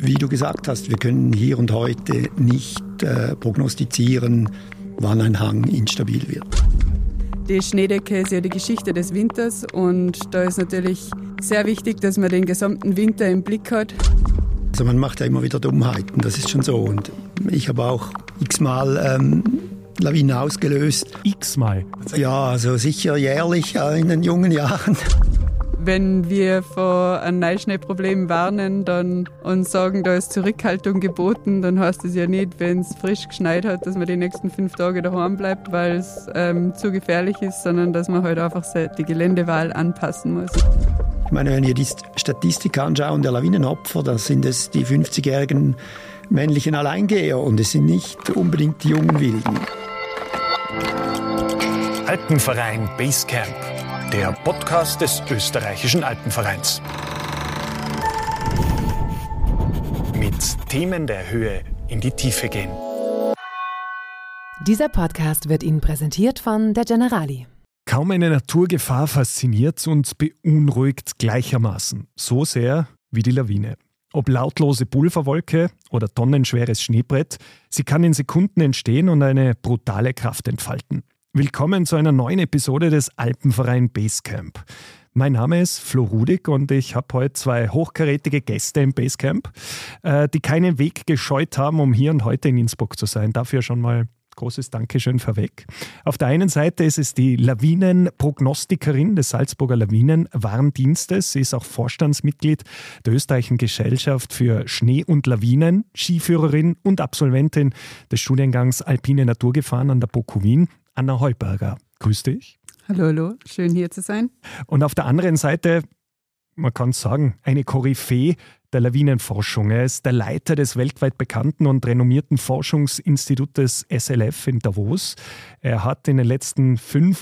Wie du gesagt hast, wir können hier und heute nicht prognostizieren, wann ein Hang instabil wird. Die Schneedecke ist ja die Geschichte des Winters und da ist natürlich sehr wichtig, dass man den gesamten Winter im Blick hat. Also man macht ja immer wieder Dummheiten, das ist schon so. Und ich habe auch x-mal Lawinen ausgelöst. X-mal? Ja, also sicher jährlich in den jungen Jahren. Wenn wir vor einem Neuschneeproblem warnen und sagen, da ist Zurückhaltung geboten, dann heißt es ja nicht, wenn es frisch geschneit hat, dass man die nächsten 5 Tage daheim bleibt, weil es zu gefährlich ist, sondern dass man halt einfach die Geländewahl anpassen muss. Ich meine, wenn wir die Statistik anschauen der Lawinenopfer, dann sind es die 50-jährigen männlichen Alleingeher und es sind nicht unbedingt die jungen Wilden. Alpenverein Basecamp, der Podcast des österreichischen Alpenvereins. Mit Themen der Höhe in die Tiefe gehen. Dieser Podcast wird Ihnen präsentiert von der Generali. Kaum eine Naturgefahr fasziniert und beunruhigt gleichermaßen. So sehr wie die Lawine. Ob lautlose Pulverwolke oder tonnenschweres Schneebrett, sie kann in Sekunden entstehen und eine brutale Kraft entfalten. Willkommen zu einer neuen Episode des Alpenverein Basecamp. Mein Name ist Flo Rudig und ich habe heute 2 hochkarätige Gäste im Basecamp, die keinen Weg gescheut haben, um hier und heute in Innsbruck zu sein. Dafür schon mal großes Dankeschön vorweg. Auf der einen Seite ist es die Lawinenprognostikerin des Salzburger Lawinenwarndienstes. Sie ist auch Vorstandsmitglied der Österreichischen Gesellschaft für Schnee und Lawinen, Skiführerin und Absolventin des Studiengangs Alpine Naturgefahren an der BOKU Wien, Anna Heuberger. Grüß dich. Hallo, hallo. Schön hier zu sein. Und auf der anderen Seite, man kann sagen, eine Koryphäe der Lawinenforschung. Er ist der Leiter des weltweit bekannten und renommierten Forschungsinstitutes SLF in Davos. Er hat in den letzten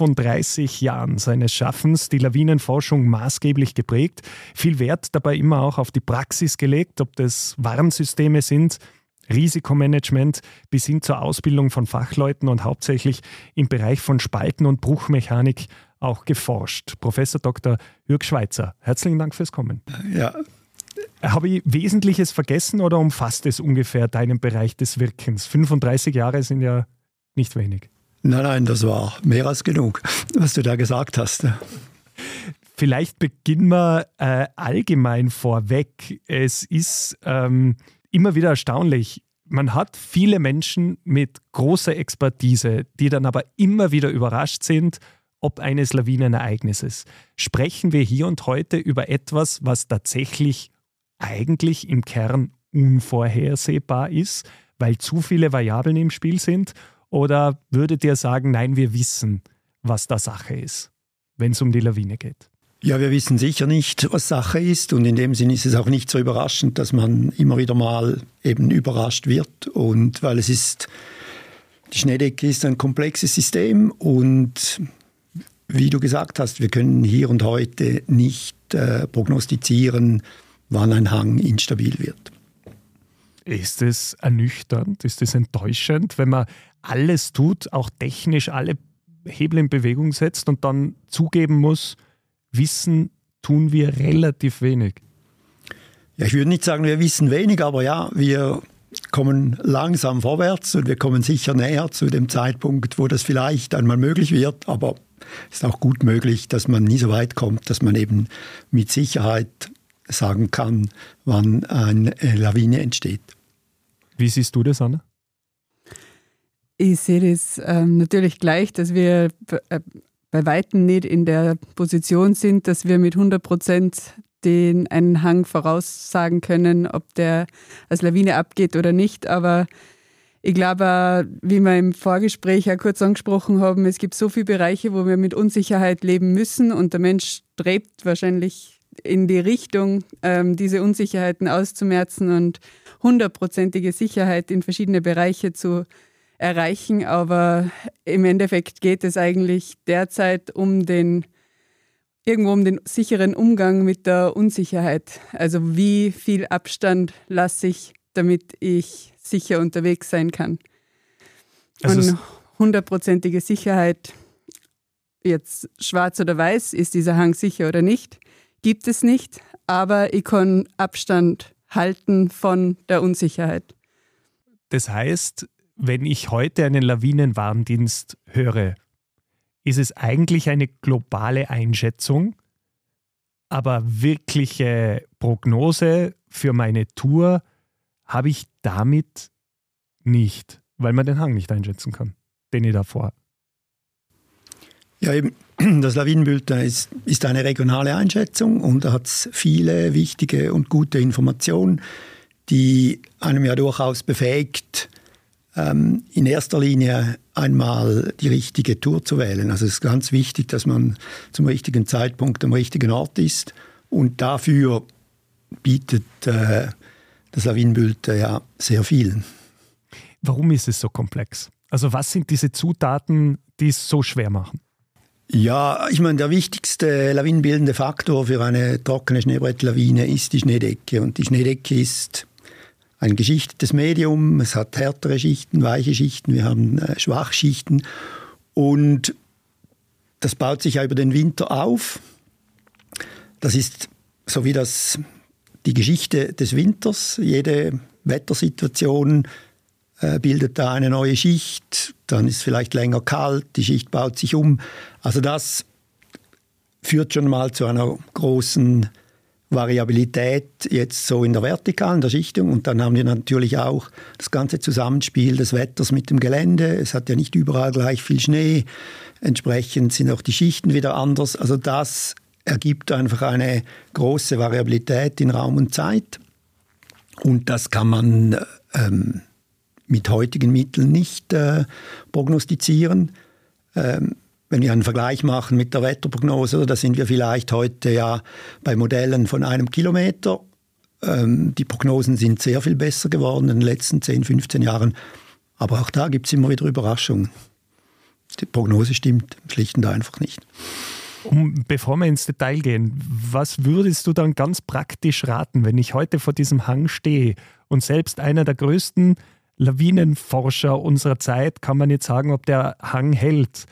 35 Jahren seines Schaffens die Lawinenforschung maßgeblich geprägt. Viel Wert dabei immer auch auf die Praxis gelegt, ob das Warnsysteme sind, Risikomanagement bis hin zur Ausbildung von Fachleuten und hauptsächlich im Bereich von Spalten- und Bruchmechanik auch geforscht. Professor Dr. Jürg Schweitzer, herzlichen Dank fürs Kommen. Ja. Habe ich Wesentliches vergessen oder umfasst es ungefähr deinen Bereich des Wirkens? 35 Jahre sind ja nicht wenig. Nein, das war mehr als genug, was du da gesagt hast. Vielleicht beginnen wir allgemein vorweg. Es ist immer wieder erstaunlich. Man hat viele Menschen mit großer Expertise, die dann aber immer wieder überrascht sind, ob eines Lawinenereignisses. Sprechen wir hier und heute über etwas, was tatsächlich eigentlich im Kern unvorhersehbar ist, weil zu viele Variablen im Spiel sind? Oder würdet ihr sagen, nein, wir wissen, was da Sache ist, wenn es um die Lawine geht? Ja, wir wissen sicher nicht, was Sache ist und in dem Sinne ist es auch nicht so überraschend, dass man immer wieder mal eben überrascht wird und weil die Schneedecke ist ein komplexes System und wie du gesagt hast, wir können hier und heute nicht prognostizieren, wann ein Hang instabil wird. Ist es ernüchternd, ist es enttäuschend, wenn man alles tut, auch technisch alle Hebel in Bewegung setzt und dann zugeben muss, wissen tun wir relativ wenig? Ja, ich würde nicht sagen, wir wissen wenig, aber ja, wir kommen langsam vorwärts und wir kommen sicher näher zu dem Zeitpunkt, wo das vielleicht einmal möglich wird, aber es ist auch gut möglich, dass man nie so weit kommt, dass man eben mit Sicherheit sagen kann, wann eine Lawine entsteht. Wie siehst du das, Anna? Ich sehe das natürlich gleich, dass wir bei Weitem nicht in der Position sind, dass wir mit 100% einen Hang voraussagen können, ob der als Lawine abgeht oder nicht. Aber ich glaube, wie wir im Vorgespräch ja kurz angesprochen haben, es gibt so viele Bereiche, wo wir mit Unsicherheit leben müssen und der Mensch strebt wahrscheinlich in die Richtung, diese Unsicherheiten auszumerzen und 100%ige Sicherheit in verschiedene Bereiche zu erreichen. Aber im Endeffekt geht es eigentlich derzeit um den sicheren Umgang mit der Unsicherheit. Also wie viel Abstand lasse ich, damit ich sicher unterwegs sein kann. Also und 100%ige Sicherheit, jetzt schwarz oder weiß, ist dieser Hang sicher oder nicht, gibt es nicht. Aber ich kann Abstand halten von der Unsicherheit. Das heißt, wenn ich heute einen Lawinenwarndienst höre, ist es eigentlich eine globale Einschätzung, aber wirkliche Prognose für meine Tour habe ich damit nicht, weil man den Hang nicht einschätzen kann, den ich da vorhabe. Ja, eben, das Lawinenbulletin ist eine regionale Einschätzung und da hat es viele wichtige und gute Informationen, die einem ja durchaus befähigt, in erster Linie einmal die richtige Tour zu wählen. Also es ist ganz wichtig, dass man zum richtigen Zeitpunkt am richtigen Ort ist und dafür bietet das Lawinenbulletin ja sehr viel. Warum ist es so komplex? Also was sind diese Zutaten, die es so schwer machen? Ja, ich meine, der wichtigste lawinenbildende Faktor für eine trockene Schneebrettlawine ist die Schneedecke. Und die Schneedecke ist ein geschichtetes Medium. Es hat härtere Schichten, weiche Schichten, wir haben Schwachschichten. Und das baut sich ja über den Winter auf. Das ist so wie die Geschichte des Winters. Jede Wettersituation bildet da eine neue Schicht, dann ist es vielleicht länger kalt, die Schicht baut sich um. Also das führt schon mal zu einer großen Variabilität jetzt so in der vertikalen, der Schichtung. Und dann haben wir natürlich auch das ganze Zusammenspiel des Wetters mit dem Gelände. Es hat ja nicht überall gleich viel Schnee. Entsprechend sind auch die Schichten wieder anders. Also das ergibt einfach eine große Variabilität in Raum und Zeit. Und das kann man mit heutigen Mitteln nicht prognostizieren. Wenn wir einen Vergleich machen mit der Wetterprognose, da sind wir vielleicht heute ja bei Modellen von 1 Kilometer. Die Prognosen sind sehr viel besser geworden in den letzten 10, 15 Jahren. Aber auch da gibt es immer wieder Überraschungen. Die Prognose stimmt schlicht und einfach nicht. Bevor wir ins Detail gehen, was würdest du dann ganz praktisch raten, wenn ich heute vor diesem Hang stehe und selbst einer der größten Lawinenforscher unserer Zeit, kann man jetzt sagen, ob der Hang hält.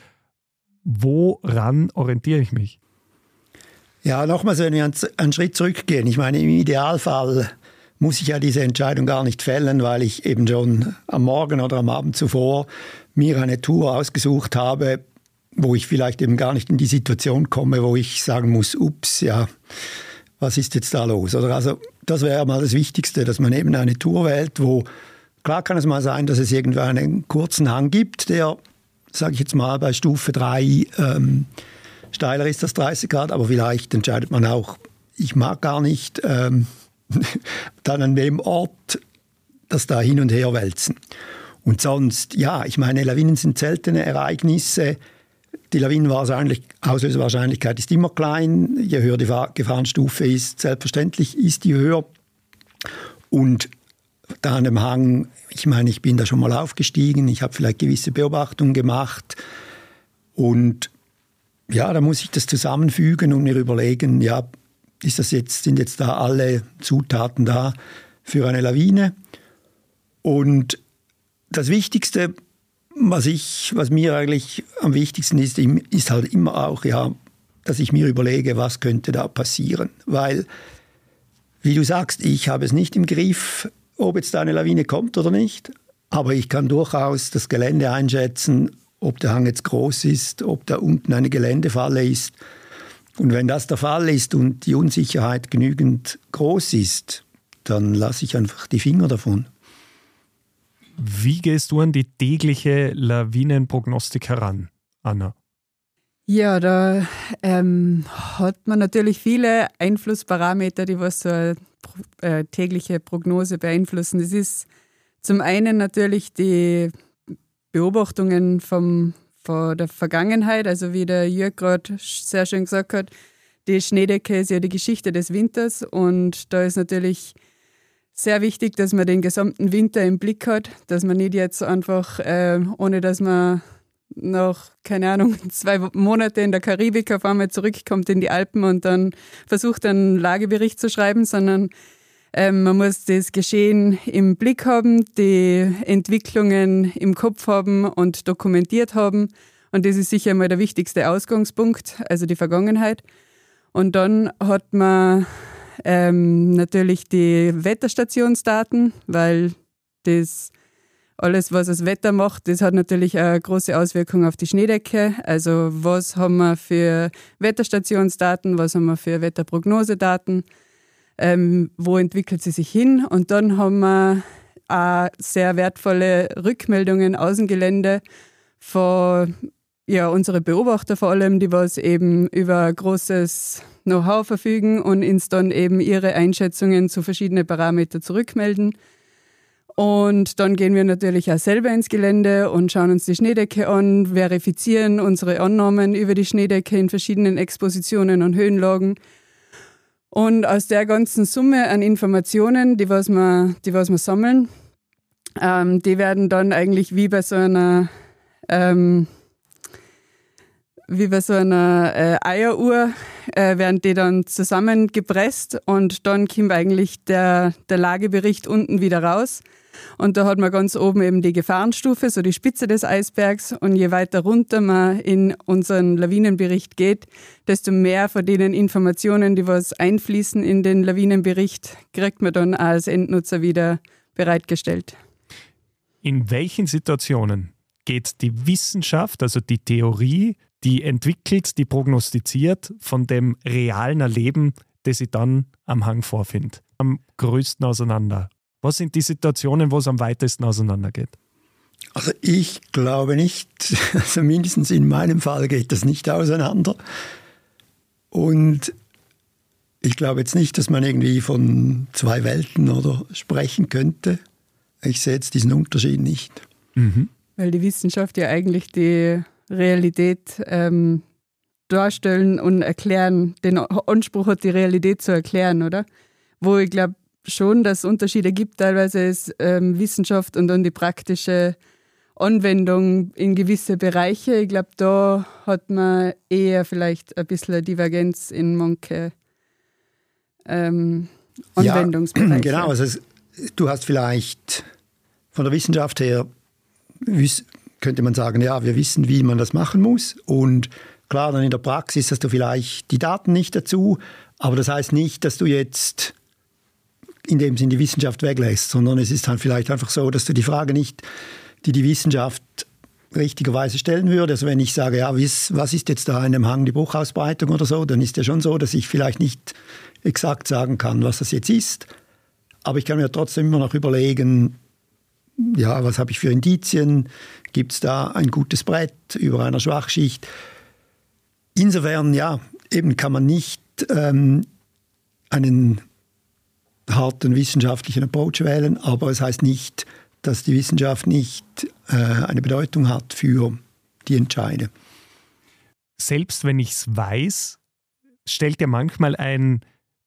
Woran orientiere ich mich? Ja, nochmals, wenn wir einen Schritt zurückgehen. Ich meine, im Idealfall muss ich ja diese Entscheidung gar nicht fällen, weil ich eben schon am Morgen oder am Abend zuvor mir eine Tour ausgesucht habe, wo ich vielleicht eben gar nicht in die Situation komme, wo ich sagen muss, ups, ja, was ist jetzt da los? Oder also das wäre mal das Wichtigste, dass man eben eine Tour wählt, wo, klar kann es mal sein, dass es irgendwo einen kurzen Hang gibt, der, sage ich jetzt mal, bei Stufe 3 steiler ist als 30 Grad, aber vielleicht entscheidet man auch, ich mag gar nicht dann an dem Ort das da hin und her wälzen. Und sonst, ja, ich meine, Lawinen sind seltene Ereignisse. Die Auslösewahrscheinlichkeit ist immer klein. Je höher die Gefahrenstufe ist, selbstverständlich ist die höher. Und da an dem Hang, ich meine, ich bin da schon mal aufgestiegen, ich habe vielleicht gewisse Beobachtungen gemacht. Und ja, da muss ich das zusammenfügen und mir überlegen, ja, sind jetzt da alle Zutaten da für eine Lawine? Und das Wichtigste, was mir eigentlich am wichtigsten ist halt immer auch, ja, dass ich mir überlege, was könnte da passieren. Weil, wie du sagst, ich habe es nicht im Griff, ob jetzt da eine Lawine kommt oder nicht. Aber ich kann durchaus das Gelände einschätzen, ob der Hang jetzt groß ist, ob da unten eine Geländefalle ist. Und wenn das der Fall ist und die Unsicherheit genügend groß ist, dann lasse ich einfach die Finger davon. Wie gehst du an die tägliche Lawinenprognostik heran, Anna? Ja, da hat man natürlich viele Einflussparameter, die was so eine tägliche Prognose beeinflussen. Das ist zum einen natürlich die Beobachtungen von der Vergangenheit, also wie der Jörg gerade sehr schön gesagt hat, die Schneedecke ist ja die Geschichte des Winters und da ist natürlich sehr wichtig, dass man den gesamten Winter im Blick hat, dass man nicht jetzt einfach, ohne dass man nach, keine Ahnung, 2 Monate in der Karibik auf einmal zurückkommt in die Alpen und dann versucht, einen Lagebericht zu schreiben, sondern man muss das Geschehen im Blick haben, die Entwicklungen im Kopf haben und dokumentiert haben. Und das ist sicher mal der wichtigste Ausgangspunkt, also die Vergangenheit. Und dann hat man natürlich die Wetterstationsdaten, weil das alles, was das Wetter macht, das hat natürlich eine große Auswirkung auf die Schneedecke. Also was haben wir für Wetterstationsdaten, was haben wir für Wetterprognosedaten, wo entwickelt sie sich hin? Und dann haben wir auch sehr wertvolle Rückmeldungen aus dem Gelände von unsere Beobachter vor allem, die was eben über großes Know-how verfügen und uns dann eben ihre Einschätzungen zu verschiedenen Parametern zurückmelden. Und dann gehen wir natürlich auch selber ins Gelände und schauen uns die Schneedecke an, verifizieren unsere Annahmen über die Schneedecke in verschiedenen Expositionen und Höhenlagen. Und aus der ganzen Summe an Informationen, die was wir sammeln, die werden dann eigentlich wie bei so einer Eieruhr, werden die dann zusammengepresst und dann kommt eigentlich der Lagebericht unten wieder raus. Und da hat man ganz oben eben die Gefahrenstufe, so die Spitze des Eisbergs. Und je weiter runter man in unseren Lawinenbericht geht, desto mehr von den Informationen, die was einfließen in den Lawinenbericht, kriegt man dann als Endnutzer wieder bereitgestellt. In welchen Situationen geht die Wissenschaft, also die Theorie, die entwickelt, die prognostiziert, von dem realen Erleben, das sie dann am Hang vorfindet, am größten auseinander? Was sind die Situationen, wo es am weitesten auseinandergeht? Also ich glaube nicht, also mindestens in meinem Fall geht das nicht auseinander. Und ich glaube jetzt nicht, dass man irgendwie von zwei Welten oder sprechen könnte. Ich sehe jetzt diesen Unterschied nicht. Mhm. Weil die Wissenschaft ja eigentlich die Realität darstellen und erklären, den Anspruch hat, die Realität zu erklären, oder? Wo ich glaube schon, dass es Unterschiede gibt. Teilweise ist Wissenschaft und dann die praktische Anwendung in gewisse Bereiche. Ich glaube, da hat man eher vielleicht ein bisschen eine Divergenz in manche Anwendungsbereiche. Ja, genau. Also du hast vielleicht von der Wissenschaft her, könnte man sagen, ja, wir wissen, wie man das machen muss. Und klar, dann in der Praxis hast du vielleicht die Daten nicht dazu, aber das heißt nicht, dass du jetzt in dem Sinn die Wissenschaft weglässt, sondern es ist halt vielleicht einfach so, dass du die Frage nicht, die Wissenschaft richtigerweise stellen würde. Also wenn ich sage, ja, was ist jetzt da in dem Hang die Bruchausbreitung oder so, dann ist ja schon so, dass ich vielleicht nicht exakt sagen kann, was das jetzt ist. Aber ich kann mir trotzdem immer noch überlegen, ja, was habe ich für Indizien? Gibt es da ein gutes Brett über einer Schwachschicht? Insofern, ja, eben kann man nicht einen harten wissenschaftlichen Approach wählen, aber es heißt nicht, dass die Wissenschaft nicht eine Bedeutung hat für die Entscheide. Selbst wenn ich es weiß, stellt ja manchmal eine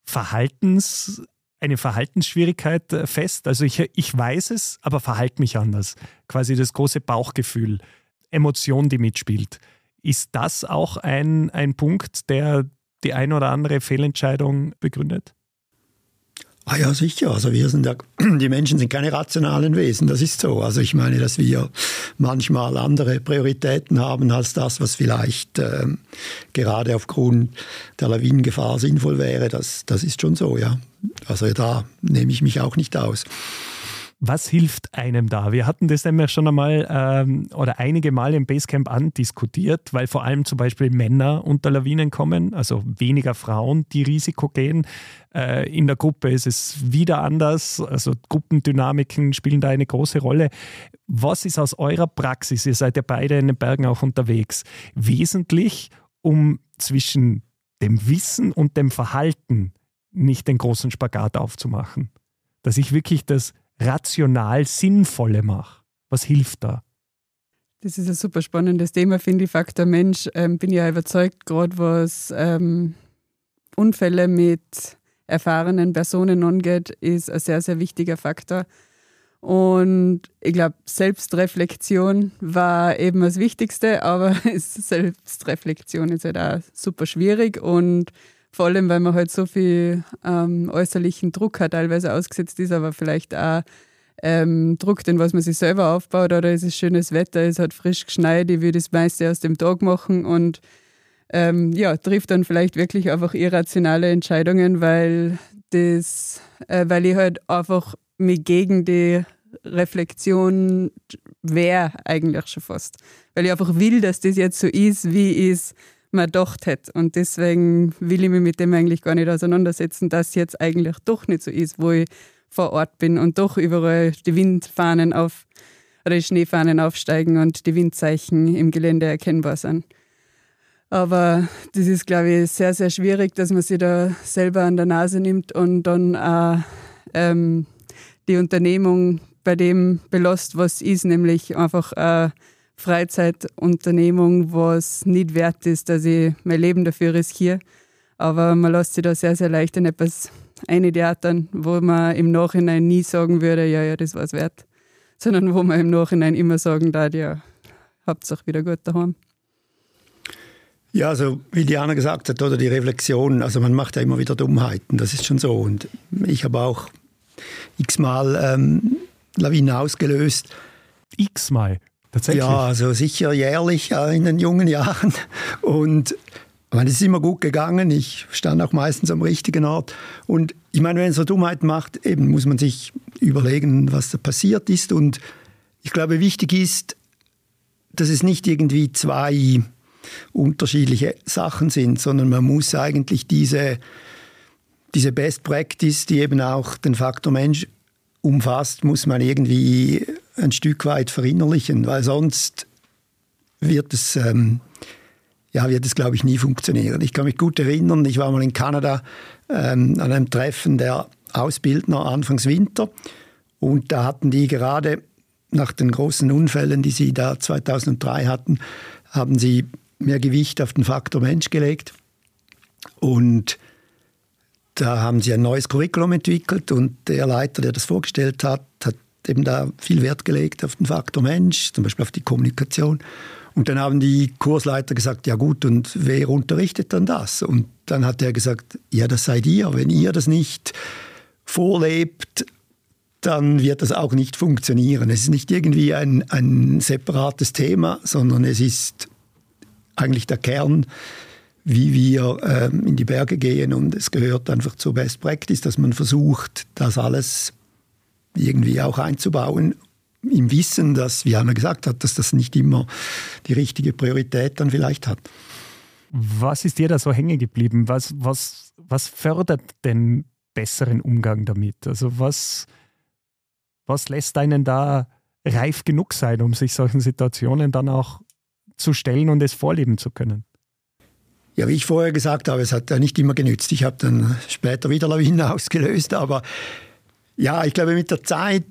Verhaltensschwierigkeit fest. Also ich weiß es, aber verhalte mich anders. Quasi das große Bauchgefühl, Emotion, die mitspielt. Ist das auch ein Punkt, der die eine oder andere Fehlentscheidung begründet? Ah ja, sicher. Also die Menschen sind keine rationalen Wesen, das ist so. Also ich meine, dass wir manchmal andere Prioritäten haben als das, was vielleicht gerade aufgrund der Lawinengefahr sinnvoll wäre. Das ist schon so, ja. Also da nehme ich mich auch nicht aus. Was hilft einem da? Wir hatten das nämlich schon einmal oder einige Mal im Basecamp andiskutiert, weil vor allem zum Beispiel Männer unter Lawinen kommen, also weniger Frauen, die Risiko gehen. In der Gruppe ist es wieder anders, also Gruppendynamiken spielen da eine große Rolle. Was ist aus eurer Praxis, ihr seid ja beide in den Bergen auch unterwegs, wesentlich, um zwischen dem Wissen und dem Verhalten nicht den großen Spagat aufzumachen? Dass ich wirklich das rational Sinnvolle mache. Was hilft da? Das ist ein super spannendes Thema, finde ich. Faktor Mensch, bin ja überzeugt, gerade was Unfälle mit erfahrenen Personen angeht, ist ein sehr, sehr wichtiger Faktor. Und ich glaube, Selbstreflexion war eben das Wichtigste, aber Selbstreflexion ist halt auch super schwierig und vor allem, weil man halt so viel äußerlichen Druck hat, teilweise ausgesetzt ist, aber vielleicht auch Druck, den was man sich selber aufbaut, oder es ist schönes Wetter, es hat frisch geschneit, ich will das meiste aus dem Tag machen und trifft dann vielleicht wirklich einfach irrationale Entscheidungen, weil ich halt einfach mich gegen die Reflexion wehre eigentlich schon fast. Weil ich einfach will, dass das jetzt so ist, wie ich es mir gedacht hätte. Und deswegen will ich mich mit dem eigentlich gar nicht auseinandersetzen, dass es jetzt eigentlich doch nicht so ist, wo ich vor Ort bin und doch überall die Windfahnen oder die Schneefahnen aufsteigen und die Windzeichen im Gelände erkennbar sind. Aber das ist, glaube ich, sehr, sehr schwierig, dass man sich da selber an der Nase nimmt und dann auch die Unternehmung bei dem belässt, was ist, nämlich einfach eine Freizeitunternehmung, was nicht wert ist, dass ich mein Leben dafür riskiere. Aber man lässt sich da sehr, sehr leicht in etwas eintheatern, wo man im Nachhinein nie sagen würde, ja, das war es wert. Sondern wo man im Nachhinein immer sagen darf, ja, Hauptsache wieder gut daheim. Ja, also wie Diana gesagt hat, oder die Reflexion, also man macht ja immer wieder Dummheiten, das ist schon so. Und ich habe auch x-mal Lawinen ausgelöst. X-mal? Tatsächlich? Ja, also sicher jährlich in den jungen Jahren. Und es ist immer gut gegangen. Ich stand auch meistens am richtigen Ort. Und ich meine, wenn man so Dummheiten macht, eben muss man sich überlegen, was da passiert ist. Und ich glaube, wichtig ist, dass es nicht irgendwie zwei unterschiedliche Sachen sind, sondern man muss eigentlich diese Best Practice, die eben auch den Faktor Mensch umfasst, muss man irgendwie ein Stück weit verinnerlichen, weil sonst wird es, glaube ich, nie funktionieren. Ich kann mich gut erinnern, ich war mal in Kanada an einem Treffen der Ausbildner anfangs Winter und da hatten die gerade nach den großen Unfällen, die sie da 2003 hatten, haben sie mehr Gewicht auf den Faktor Mensch gelegt und da haben sie ein neues Curriculum entwickelt und der Leiter, der das vorgestellt hat, hat eben da viel Wert gelegt auf den Faktor Mensch, zum Beispiel auf die Kommunikation. Und dann haben die Kursleiter gesagt, ja gut, und wer unterrichtet dann das? Und dann hat er gesagt, ja, das seid ihr. Wenn ihr das nicht vorlebt, dann wird das auch nicht funktionieren. Es ist nicht irgendwie ein separates Thema, sondern es ist eigentlich der Kern, wie wir in die Berge gehen. Und es gehört einfach zur Best Practice, dass man versucht, das alles irgendwie auch einzubauen, im Wissen, dass, wie Anna gesagt hat, dass das nicht immer die richtige Priorität dann vielleicht hat. Was ist dir da so hängen geblieben? Was fördert den besseren Umgang damit? Also was lässt einen da reif genug sein, um sich solchen Situationen dann auch zu stellen und es vorleben zu können? Ja, wie ich vorher gesagt habe, es hat ja nicht immer genützt. Ich habe dann später wieder Lawinen ausgelöst, aber ja, ich glaube mit der Zeit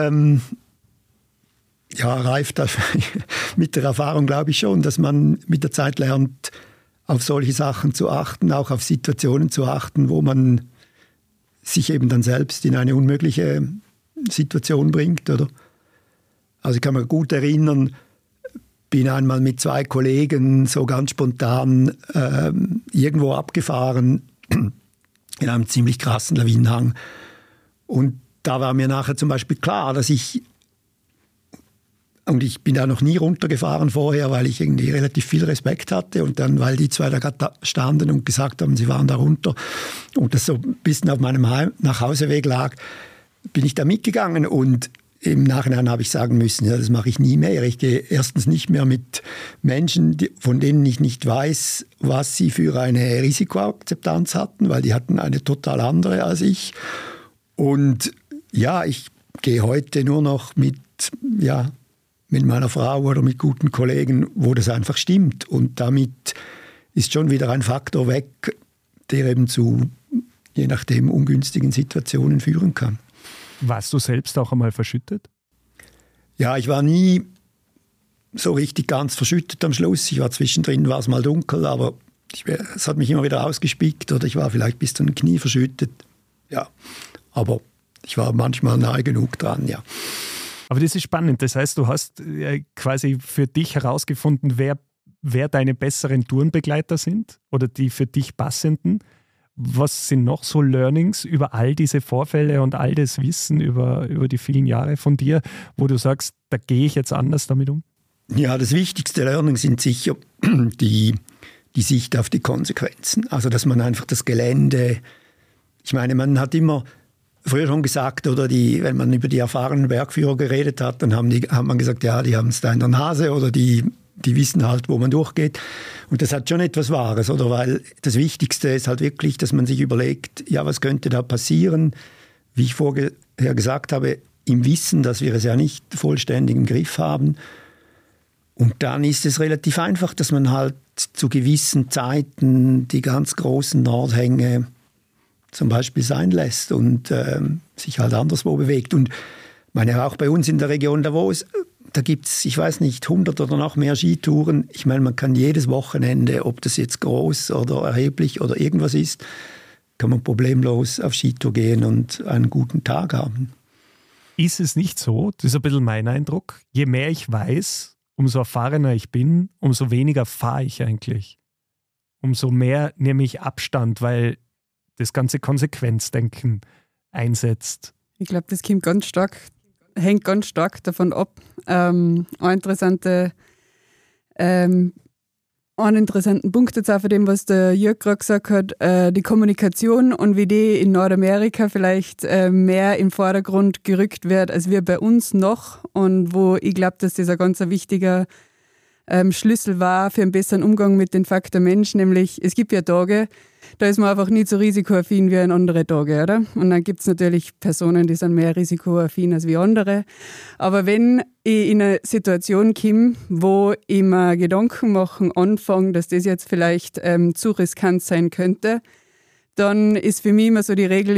reift das mit der Erfahrung, glaube ich schon, dass man mit der Zeit lernt, auf solche Sachen zu achten, auch auf Situationen zu achten, wo man sich eben dann selbst in eine unmögliche Situation bringt, oder? Also ich kann mich gut erinnern, bin einmal mit 2 Kollegen so ganz spontan irgendwo abgefahren in einem ziemlich krassen Lawinenhang. Und da war mir nachher zum Beispiel klar, dass ich bin da noch nie runtergefahren vorher, weil ich irgendwie relativ viel Respekt hatte. Und dann, weil die 2 da standen und gesagt haben, sie waren da runter und das so ein bisschen auf meinem Nachhauseweg lag, bin ich da mitgegangen. Und im Nachhinein habe ich sagen müssen, ja, das mache ich nie mehr. Ich gehe erstens nicht mehr mit Menschen, von denen ich nicht weiß, was sie für eine Risikoakzeptanz hatten, weil die hatten eine total andere als ich. Und ja, ich gehe heute nur noch mit meiner Frau oder mit guten Kollegen, wo das einfach stimmt. Und damit ist schon wieder ein Faktor weg, der eben zu, je nachdem, ungünstigen Situationen führen kann. Warst du selbst auch einmal verschüttet? Ja, ich war nie so richtig ganz verschüttet am Schluss. Ich war zwischendrin, war es mal dunkel, aber es hat mich immer wieder ausgespickt oder ich war vielleicht bis zu den Knie verschüttet. Ja, aber ich war manchmal nahe genug dran, ja. Aber das ist spannend. Das heißt, du hast quasi für dich herausgefunden, wer deine besseren Tourenbegleiter sind oder die für dich passenden. Was sind noch so Learnings über all diese Vorfälle und all das Wissen über die vielen Jahre von dir, wo du sagst, da gehe ich jetzt anders damit um? Ja, das wichtigste Learning sind sicher die die Sicht auf die Konsequenzen. Also dass man einfach das Gelände, ich meine, man hat immer früher schon gesagt, oder wenn man über die erfahrenen Bergführer geredet hat, dann hat man gesagt, ja, die haben es da in der Nase oder die wissen halt, wo man durchgeht. Und das hat schon etwas Wahres, oder? Weil das Wichtigste ist halt wirklich, dass man sich überlegt, ja, was könnte da passieren? Wie ich vorher gesagt habe, im Wissen, dass wir es ja nicht vollständig im Griff haben. Und dann ist es relativ einfach, dass man halt zu gewissen Zeiten die ganz großen Nordhänge zum Beispiel sein lässt und sich halt anderswo bewegt. Und meine, auch bei uns in der Region Davos, da gibt es, ich weiß nicht, 100 oder noch mehr Skitouren. Ich meine, man kann jedes Wochenende, ob das jetzt groß oder erheblich oder irgendwas ist, kann man problemlos auf Skitour gehen und einen guten Tag haben. Ist es nicht so, das ist ein bisschen mein Eindruck, je mehr ich weiß, umso erfahrener ich bin, umso weniger fahre ich eigentlich. Umso mehr nehme ich Abstand, weil das ganze Konsequenzdenken einsetzt. Ich glaube, das hängt ganz stark davon ab. Einen interessanten Punkt jetzt auch von dem, was der Jörg gerade gesagt hat, die Kommunikation und wie die in Nordamerika vielleicht mehr im Vordergrund gerückt wird, als wir bei uns noch, und wo ich glaube, dass das ein ganz wichtiger Schlüssel war für einen besseren Umgang mit dem Faktor Mensch, nämlich es gibt ja Tage, da ist man einfach nicht so risikoaffin wie an andere Tage, oder? Und dann gibt es natürlich Personen, die sind mehr risikoaffin als wie andere. Aber wenn ich in eine Situation komme, wo ich mir Gedanken machen anfange, dass das jetzt vielleicht zu riskant sein könnte, dann ist für mich immer so die Regel,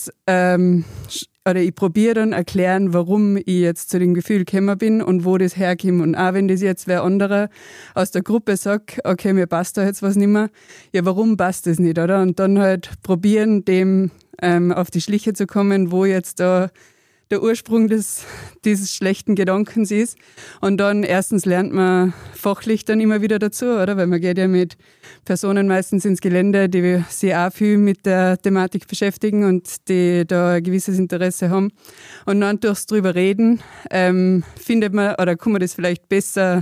ich probiere dann erklären, warum ich jetzt zu dem Gefühl gekommen bin und wo das herkommt. Und auch wenn das jetzt wer anderer aus der Gruppe sagt, okay, mir passt da jetzt was nicht mehr, ja, warum passt das nicht, oder? Und dann halt probieren, dem auf die Schliche zu kommen, wo jetzt da der Ursprung dieses schlechten Gedankens ist. Und dann erstens lernt man fachlich dann immer wieder dazu, oder? Weil man geht ja mit Personen meistens ins Gelände, die sich auch viel mit der Thematik beschäftigen und die da ein gewisses Interesse haben. Und dann durchs drüber reden, findet man, oder kann man das vielleicht besser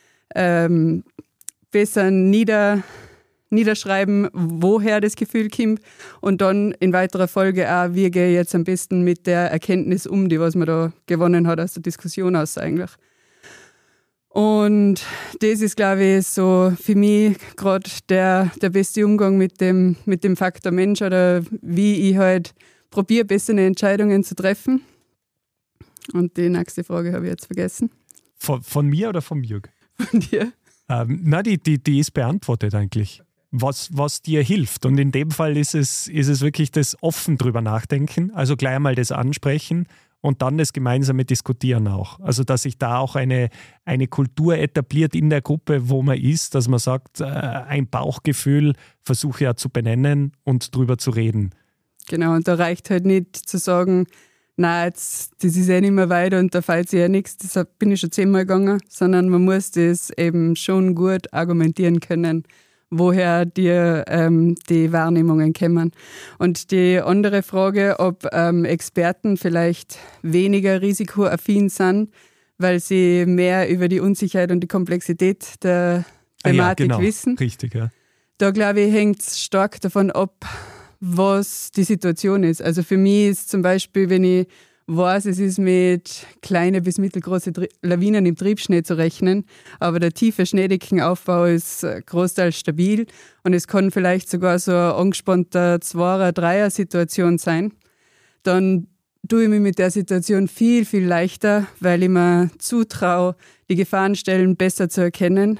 niederschreiben, woher das Gefühl kommt, und dann in weiterer Folge auch, wie gehe ich jetzt am besten mit der Erkenntnis um, die was man da gewonnen hat aus der Diskussion aus eigentlich. Und das ist, glaube ich, so für mich gerade der beste Umgang mit dem Faktor Mensch, oder wie ich halt probiere, bessere Entscheidungen zu treffen. Und die nächste Frage habe ich jetzt vergessen. Von mir oder vom Jörg? Von dir? Nein, die ist beantwortet eigentlich. Was dir hilft. Und in dem Fall ist es wirklich das offen drüber nachdenken, also gleich mal das ansprechen und dann das gemeinsame Diskutieren auch. Also dass sich da auch eine Kultur etabliert in der Gruppe, wo man ist, dass man sagt, ein Bauchgefühl versuche ja zu benennen und drüber zu reden. Genau, und da reicht halt nicht zu sagen, na, das ist eh nicht mehr weiter und da fällt sich ja nichts, deshalb bin ich schon 10-mal gegangen, sondern man muss das eben schon gut argumentieren können, woher dir die Wahrnehmungen kommen. Und die andere Frage, ob Experten vielleicht weniger risikoaffin sind, weil sie mehr über die Unsicherheit und die Komplexität der Thematik wissen. Richtig, ja. Da, glaube ich, hängt es stark davon ab, was die Situation ist. Also für mich ist zum Beispiel, wenn ich weiß, es ist mit kleinen bis mittelgroßen Lawinen im Triebschnee zu rechnen, aber der tiefe Schneedeckenaufbau ist großteils stabil und es kann vielleicht sogar so eine angespannte 2er-, 3er-Situation sein, dann tue ich mich mit der Situation viel, viel leichter, weil ich mir zutraue, die Gefahrenstellen besser zu erkennen,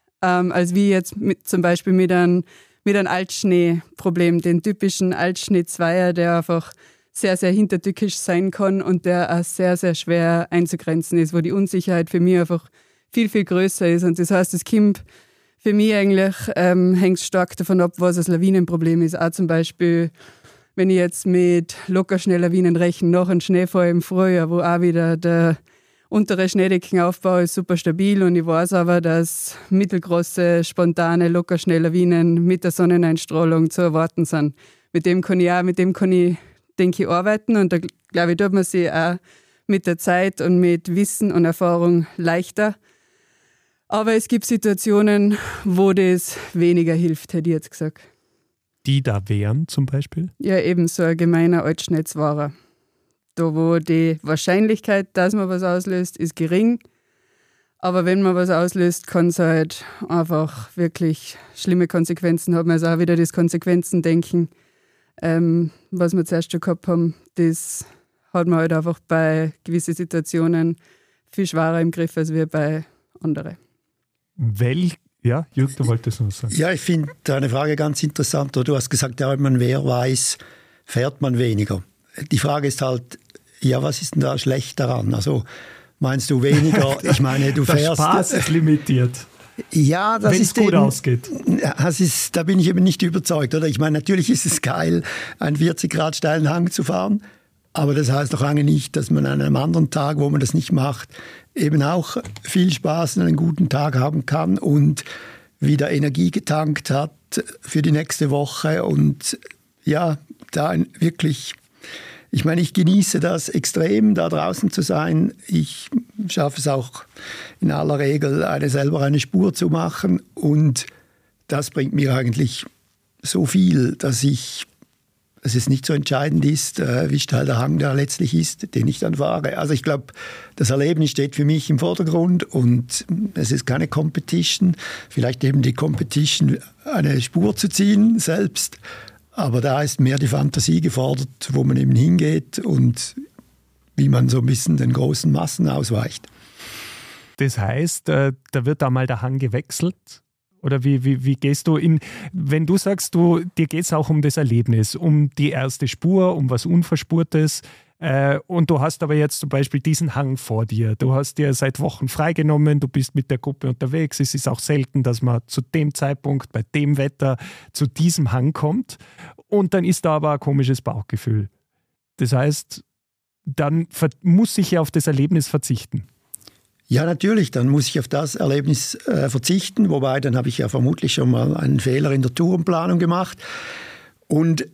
als wie jetzt zum Beispiel mit einem Altschneeproblem, den typischen Altschnee-Zweier, der einfach sehr, sehr hintertückisch sein kann und der auch sehr, sehr schwer einzugrenzen ist, wo die Unsicherheit für mich einfach viel, viel größer ist. Und das heißt, das kommt für mich eigentlich, hängt stark davon ab, was das Lawinenproblem ist. Auch zum Beispiel, wenn ich jetzt mit Lockerschnelllawinen rechne, nach einem Schneefall im Frühjahr, wo auch wieder der untere Schneedeckenaufbau ist super stabil und ich weiß aber, dass mittelgroße, spontane Lockerschnelllawinen mit der Sonneneinstrahlung zu erwarten sind. Mit dem kann ich, denke ich, arbeiten und da, glaube ich, tut man sich auch mit der Zeit und mit Wissen und Erfahrung leichter. Aber es gibt Situationen, wo das weniger hilft, hätte ich jetzt gesagt. Die da wären zum Beispiel? Ja, eben so ein gemeiner Altschnätzwahrer. Da, wo die Wahrscheinlichkeit, dass man was auslöst, ist gering. Aber wenn man was auslöst, kann es halt einfach wirklich schlimme Konsequenzen haben. Also auch wieder das Konsequenzendenken, was wir zuerst schon gehabt haben, das hat man halt einfach bei gewissen Situationen viel schwerer im Griff als wir bei anderen. Ja, Jürg, du wolltest noch sagen. Ja, ich finde deine Frage ganz interessant. Du hast gesagt, ja, wenn man mehr weiß, fährt man weniger. Die Frage ist halt, ja, was ist denn da schlecht daran? Also meinst du weniger? Ich meine, du fährst... Der Spaß ist limitiert. Ja, das wenn es gut ausgeht. Da bin ich eben nicht überzeugt. Oder? Ich meine, natürlich ist es geil, einen 40 Grad steilen Hang zu fahren, aber das heißt noch lange nicht, dass man an einem anderen Tag, wo man das nicht macht, eben auch viel Spaß und einen guten Tag haben kann und wieder Energie getankt hat für die nächste Woche. Und ja, da wirklich... Ich meine, ich genieße das extrem, da draußen zu sein. Ich schaffe es auch in aller Regel, selber eine Spur zu machen. Und das bringt mir eigentlich so viel, dass es nicht so entscheidend ist, wie steil der Hang da letztlich ist, den ich dann fahre. Also ich glaube, das Erlebnis steht für mich im Vordergrund und es ist keine Competition. Vielleicht eben die Competition, eine Spur zu ziehen selbst. Aber da ist mehr die Fantasie gefordert, wo man eben hingeht und wie man so ein bisschen den großen Massen ausweicht. Das heißt, da wird da mal der Hang gewechselt? Oder wie gehst du in, wenn du sagst, dir geht es auch um das Erlebnis, um die erste Spur, um was Unverspurtes, und du hast aber jetzt zum Beispiel diesen Hang vor dir. Du hast dir seit Wochen freigenommen, du bist mit der Gruppe unterwegs. Es ist auch selten, dass man zu dem Zeitpunkt, bei dem Wetter, zu diesem Hang kommt. Und dann ist da aber ein komisches Bauchgefühl. Das heißt, dann muss ich ja auf das Erlebnis verzichten. Ja, natürlich, dann muss ich auf das Erlebnis verzichten. Wobei, dann habe ich ja vermutlich schon mal einen Fehler in der Tourenplanung gemacht. Und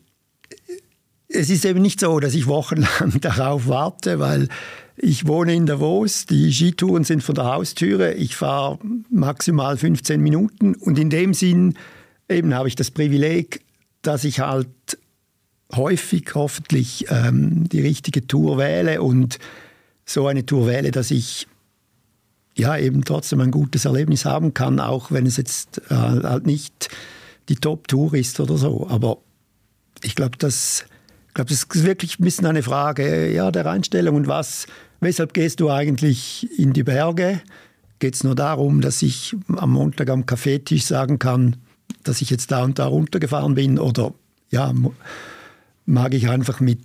es ist eben nicht so, dass ich wochenlang darauf warte, weil ich wohne in Davos, die Skitouren sind von der Haustüre, ich fahre maximal 15 Minuten und in dem Sinn eben habe ich das Privileg, dass ich halt häufig hoffentlich die richtige Tour wähle und so eine Tour wähle, dass ich ja eben trotzdem ein gutes Erlebnis haben kann, auch wenn es jetzt halt nicht die Top-Tour ist oder so. Aber ich glaube, das ist wirklich ein bisschen eine Frage der Einstellung. Und weshalb gehst du eigentlich in die Berge? Geht es nur darum, dass ich am Montag am Kaffeetisch sagen kann, dass ich jetzt da und da runtergefahren bin? Oder ja, mag ich einfach mit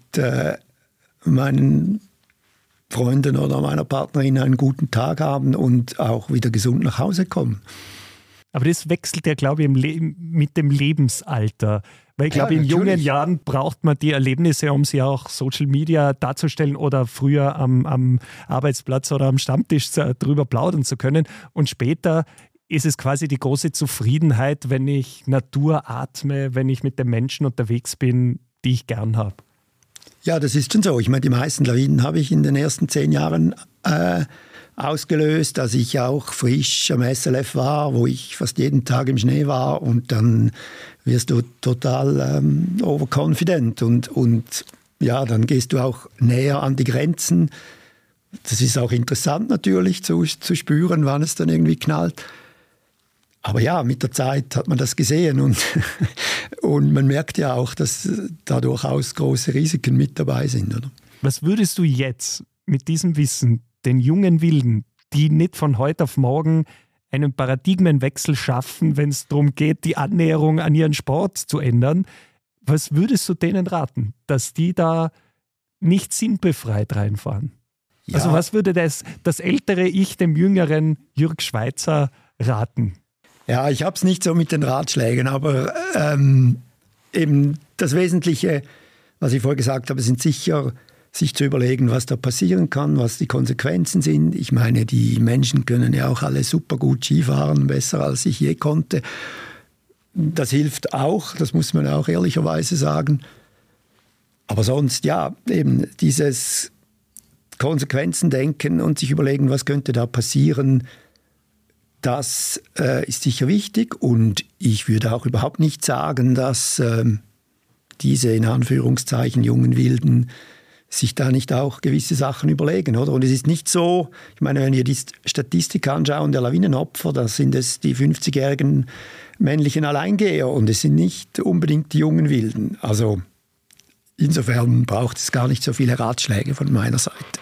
meinen Freunden oder meiner Partnerin einen guten Tag haben und auch wieder gesund nach Hause kommen? Aber das wechselt ja, glaube ich, mit dem Lebensalter. Weil ich glaube, in jungen Jahren braucht man die Erlebnisse, um sie auch Social Media darzustellen oder früher am Arbeitsplatz oder am Stammtisch drüber plaudern zu können. Und später ist es quasi die große Zufriedenheit, wenn ich Natur atme, wenn ich mit den Menschen unterwegs bin, die ich gern habe. Ja, das ist schon so. Ich meine, die meisten Lawinen habe ich in den ersten 10 Jahren ausgelöst, als ich auch frisch am SLF war, wo ich fast jeden Tag im Schnee war und dann wirst du total overconfident und ja, dann gehst du auch näher an die Grenzen. Das ist auch interessant natürlich zu spüren, wann es dann irgendwie knallt. Aber ja, mit der Zeit hat man das gesehen und man merkt ja auch, dass da durchaus große Risiken mit dabei sind. Oder? Was würdest du jetzt mit diesem Wissen den jungen Wilden, die nicht von heute auf morgen einen Paradigmenwechsel schaffen, wenn es darum geht, die Annäherung an ihren Sport zu ändern, was würdest du denen raten, dass die da nicht sinnbefreit reinfahren? Ja. Also was würde das ältere Ich dem jüngeren Jürg Schweizer raten? Ja, ich habe es nicht so mit den Ratschlägen, aber eben das Wesentliche, was ich vorher gesagt habe, sind sicher, sich zu überlegen, was da passieren kann, was die Konsequenzen sind. Ich meine, die Menschen können ja auch alle super gut Skifahren, besser als ich je konnte. Das hilft auch, das muss man auch ehrlicherweise sagen. Aber sonst, ja, eben dieses Konsequenzen denken und sich überlegen, was könnte da passieren, Das ist sicher wichtig und ich würde auch überhaupt nicht sagen, dass diese in Anführungszeichen jungen Wilden sich da nicht auch gewisse Sachen überlegen, oder? Und es ist nicht so, ich meine, wenn wir die Statistik anschauen, der Lawinenopfer, da sind es die 50-jährigen männlichen Alleingeher und es sind nicht unbedingt die jungen Wilden. Also insofern braucht es gar nicht so viele Ratschläge von meiner Seite.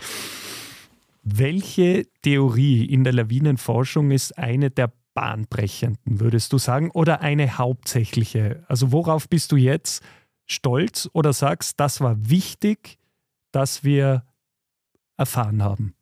Welche Theorie in der Lawinenforschung ist eine der bahnbrechenden, würdest du sagen, oder eine hauptsächliche? Also worauf bist du jetzt stolz oder sagst, das war wichtig, dass wir erfahren haben?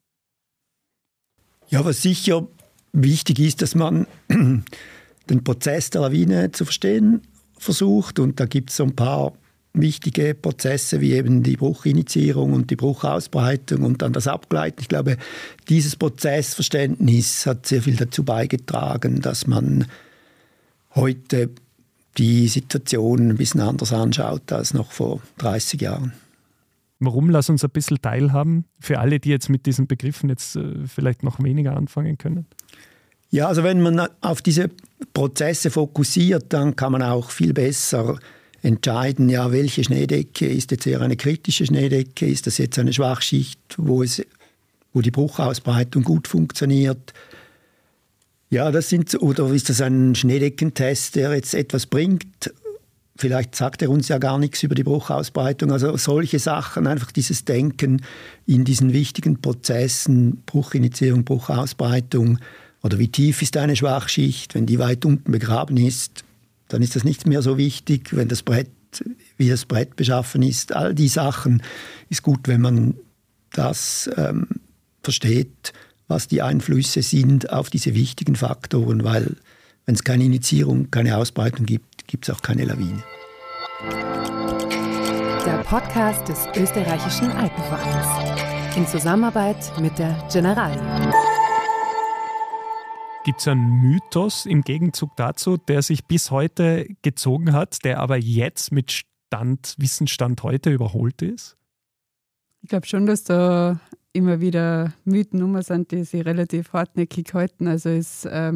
Ja, was sicher wichtig ist, dass man den Prozess der Lawine zu verstehen versucht. Und da gibt es so ein paar wichtige Prozesse, wie eben die Bruchinitiierung und die Bruchausbreitung und dann das Abgleiten. Ich glaube, dieses Prozessverständnis hat sehr viel dazu beigetragen, dass man heute die Situation ein bisschen anders anschaut als noch vor 30 Jahren. Warum? Lass uns ein bisschen teilhaben für alle, die jetzt mit diesen Begriffen jetzt vielleicht noch weniger anfangen können. Ja, also wenn man auf diese Prozesse fokussiert, dann kann man auch viel besser entscheiden, ja, welche Schneedecke ist jetzt eher eine kritische Schneedecke, ist das jetzt eine Schwachschicht, wo die Bruchausbreitung gut funktioniert. Ja, oder ist das ein Schneedeckentest, der jetzt etwas bringt? Vielleicht sagt er uns ja gar nichts über die Bruchausbreitung. Also solche Sachen, einfach dieses Denken in diesen wichtigen Prozessen, Bruchinitiierung, Bruchausbreitung, oder wie tief ist eine Schwachschicht, wenn die weit unten begraben ist, dann ist das nicht mehr so wichtig, wenn wie das Brett beschaffen ist. All die Sachen ist gut, wenn man das versteht, was die Einflüsse sind auf diese wichtigen Faktoren, weil wenn es keine Initiierung, keine Ausbreitung gibt, gibt es auch keine Lawine. Der Podcast des Österreichischen Alpenvereins in Zusammenarbeit mit der Generali. Gibt es einen Mythos im Gegenzug dazu, der sich bis heute gezogen hat, der aber jetzt mit Wissensstand heute überholt ist? Ich glaube schon, dass da immer wieder Mythen sind, die sich relativ hartnäckig halten. Also ist der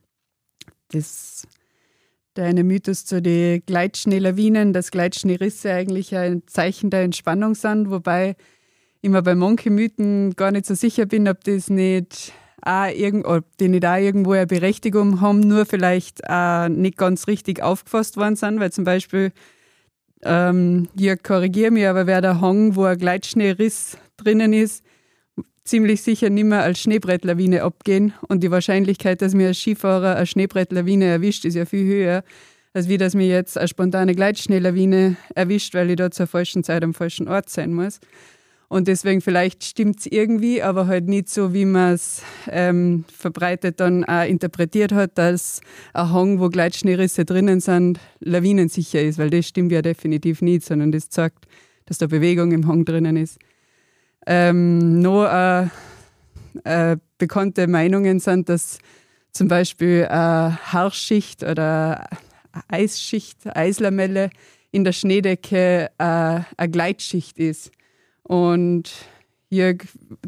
eine Mythos zu den Gleitschneelawinen, dass Gleitschneerisse eigentlich ein Zeichen der Entspannung sind, wobei ich mir bei manchen Mythen gar nicht so sicher bin, ob die nicht auch irgendwo eine Berechtigung haben, nur vielleicht auch nicht ganz richtig aufgefasst worden sind, weil zum Beispiel, Jörg, korrigiere mich, aber wäre der Hang, wo ein Gleitschneeriss drinnen ist, ziemlich sicher nicht mehr als Schneebrettlawine abgehen und die Wahrscheinlichkeit, dass mir als Skifahrer eine Schneebrettlawine erwischt, ist ja viel höher, als wie dass mir jetzt eine spontane Gleitschneelawine erwischt, weil ich da zur falschen Zeit am falschen Ort sein muss. Und deswegen vielleicht stimmt es irgendwie, aber halt nicht so, wie man es verbreitet dann auch interpretiert hat, dass ein Hang, wo Gleitschneerisse drinnen sind, lawinensicher ist, weil das stimmt ja definitiv nicht, sondern das zeigt, dass da Bewegung im Hang drinnen ist. Bekannte Meinungen sind, dass zum Beispiel eine Harschschicht oder eine Eisschicht, eine Eislamelle in der Schneedecke eine Gleitschicht ist. Und Jörg,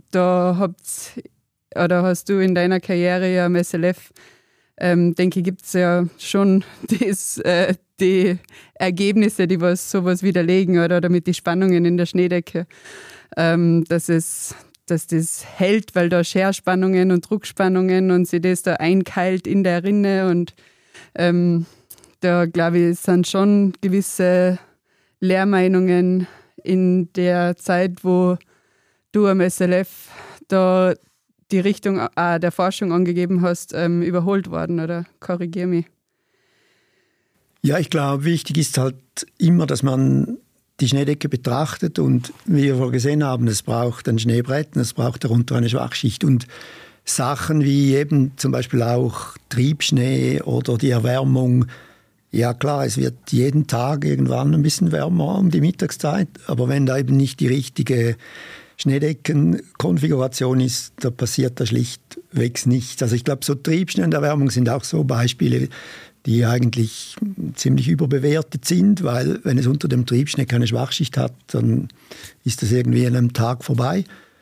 hast du in deiner Karriere ja am SLF, denke ich, gibt es ja schon die Ergebnisse, die sowas widerlegen oder damit die Spannungen in der Schneedecke, dass das hält, weil da Scherspannungen und Druckspannungen und sie das da einkeilt in der Rinne und da glaube ich, sind schon gewisse Lehrmeinungen in der Zeit, wo du am SLF da die Richtung der Forschung angegeben hast, überholt worden, oder korrigier mich? Ja, ich glaube, wichtig ist halt immer, dass man die Schneedecke betrachtet und wie wir vorher gesehen haben, es braucht ein Schneebrett und es braucht darunter eine Schwachschicht und Sachen wie eben zum Beispiel auch Triebschnee oder die Erwärmung. Ja klar, es wird jeden Tag irgendwann ein bisschen wärmer um die Mittagszeit, aber wenn da eben nicht die richtige Schneedeckenkonfiguration ist, da passiert da schlichtweg nichts. Also ich glaube, so Triebschnee und Erwärmung sind auch so Beispiele, die eigentlich ziemlich überbewertet sind, weil wenn es unter dem Triebschnee keine Schwachschicht hat, dann ist das irgendwie an einem Tag vorbei.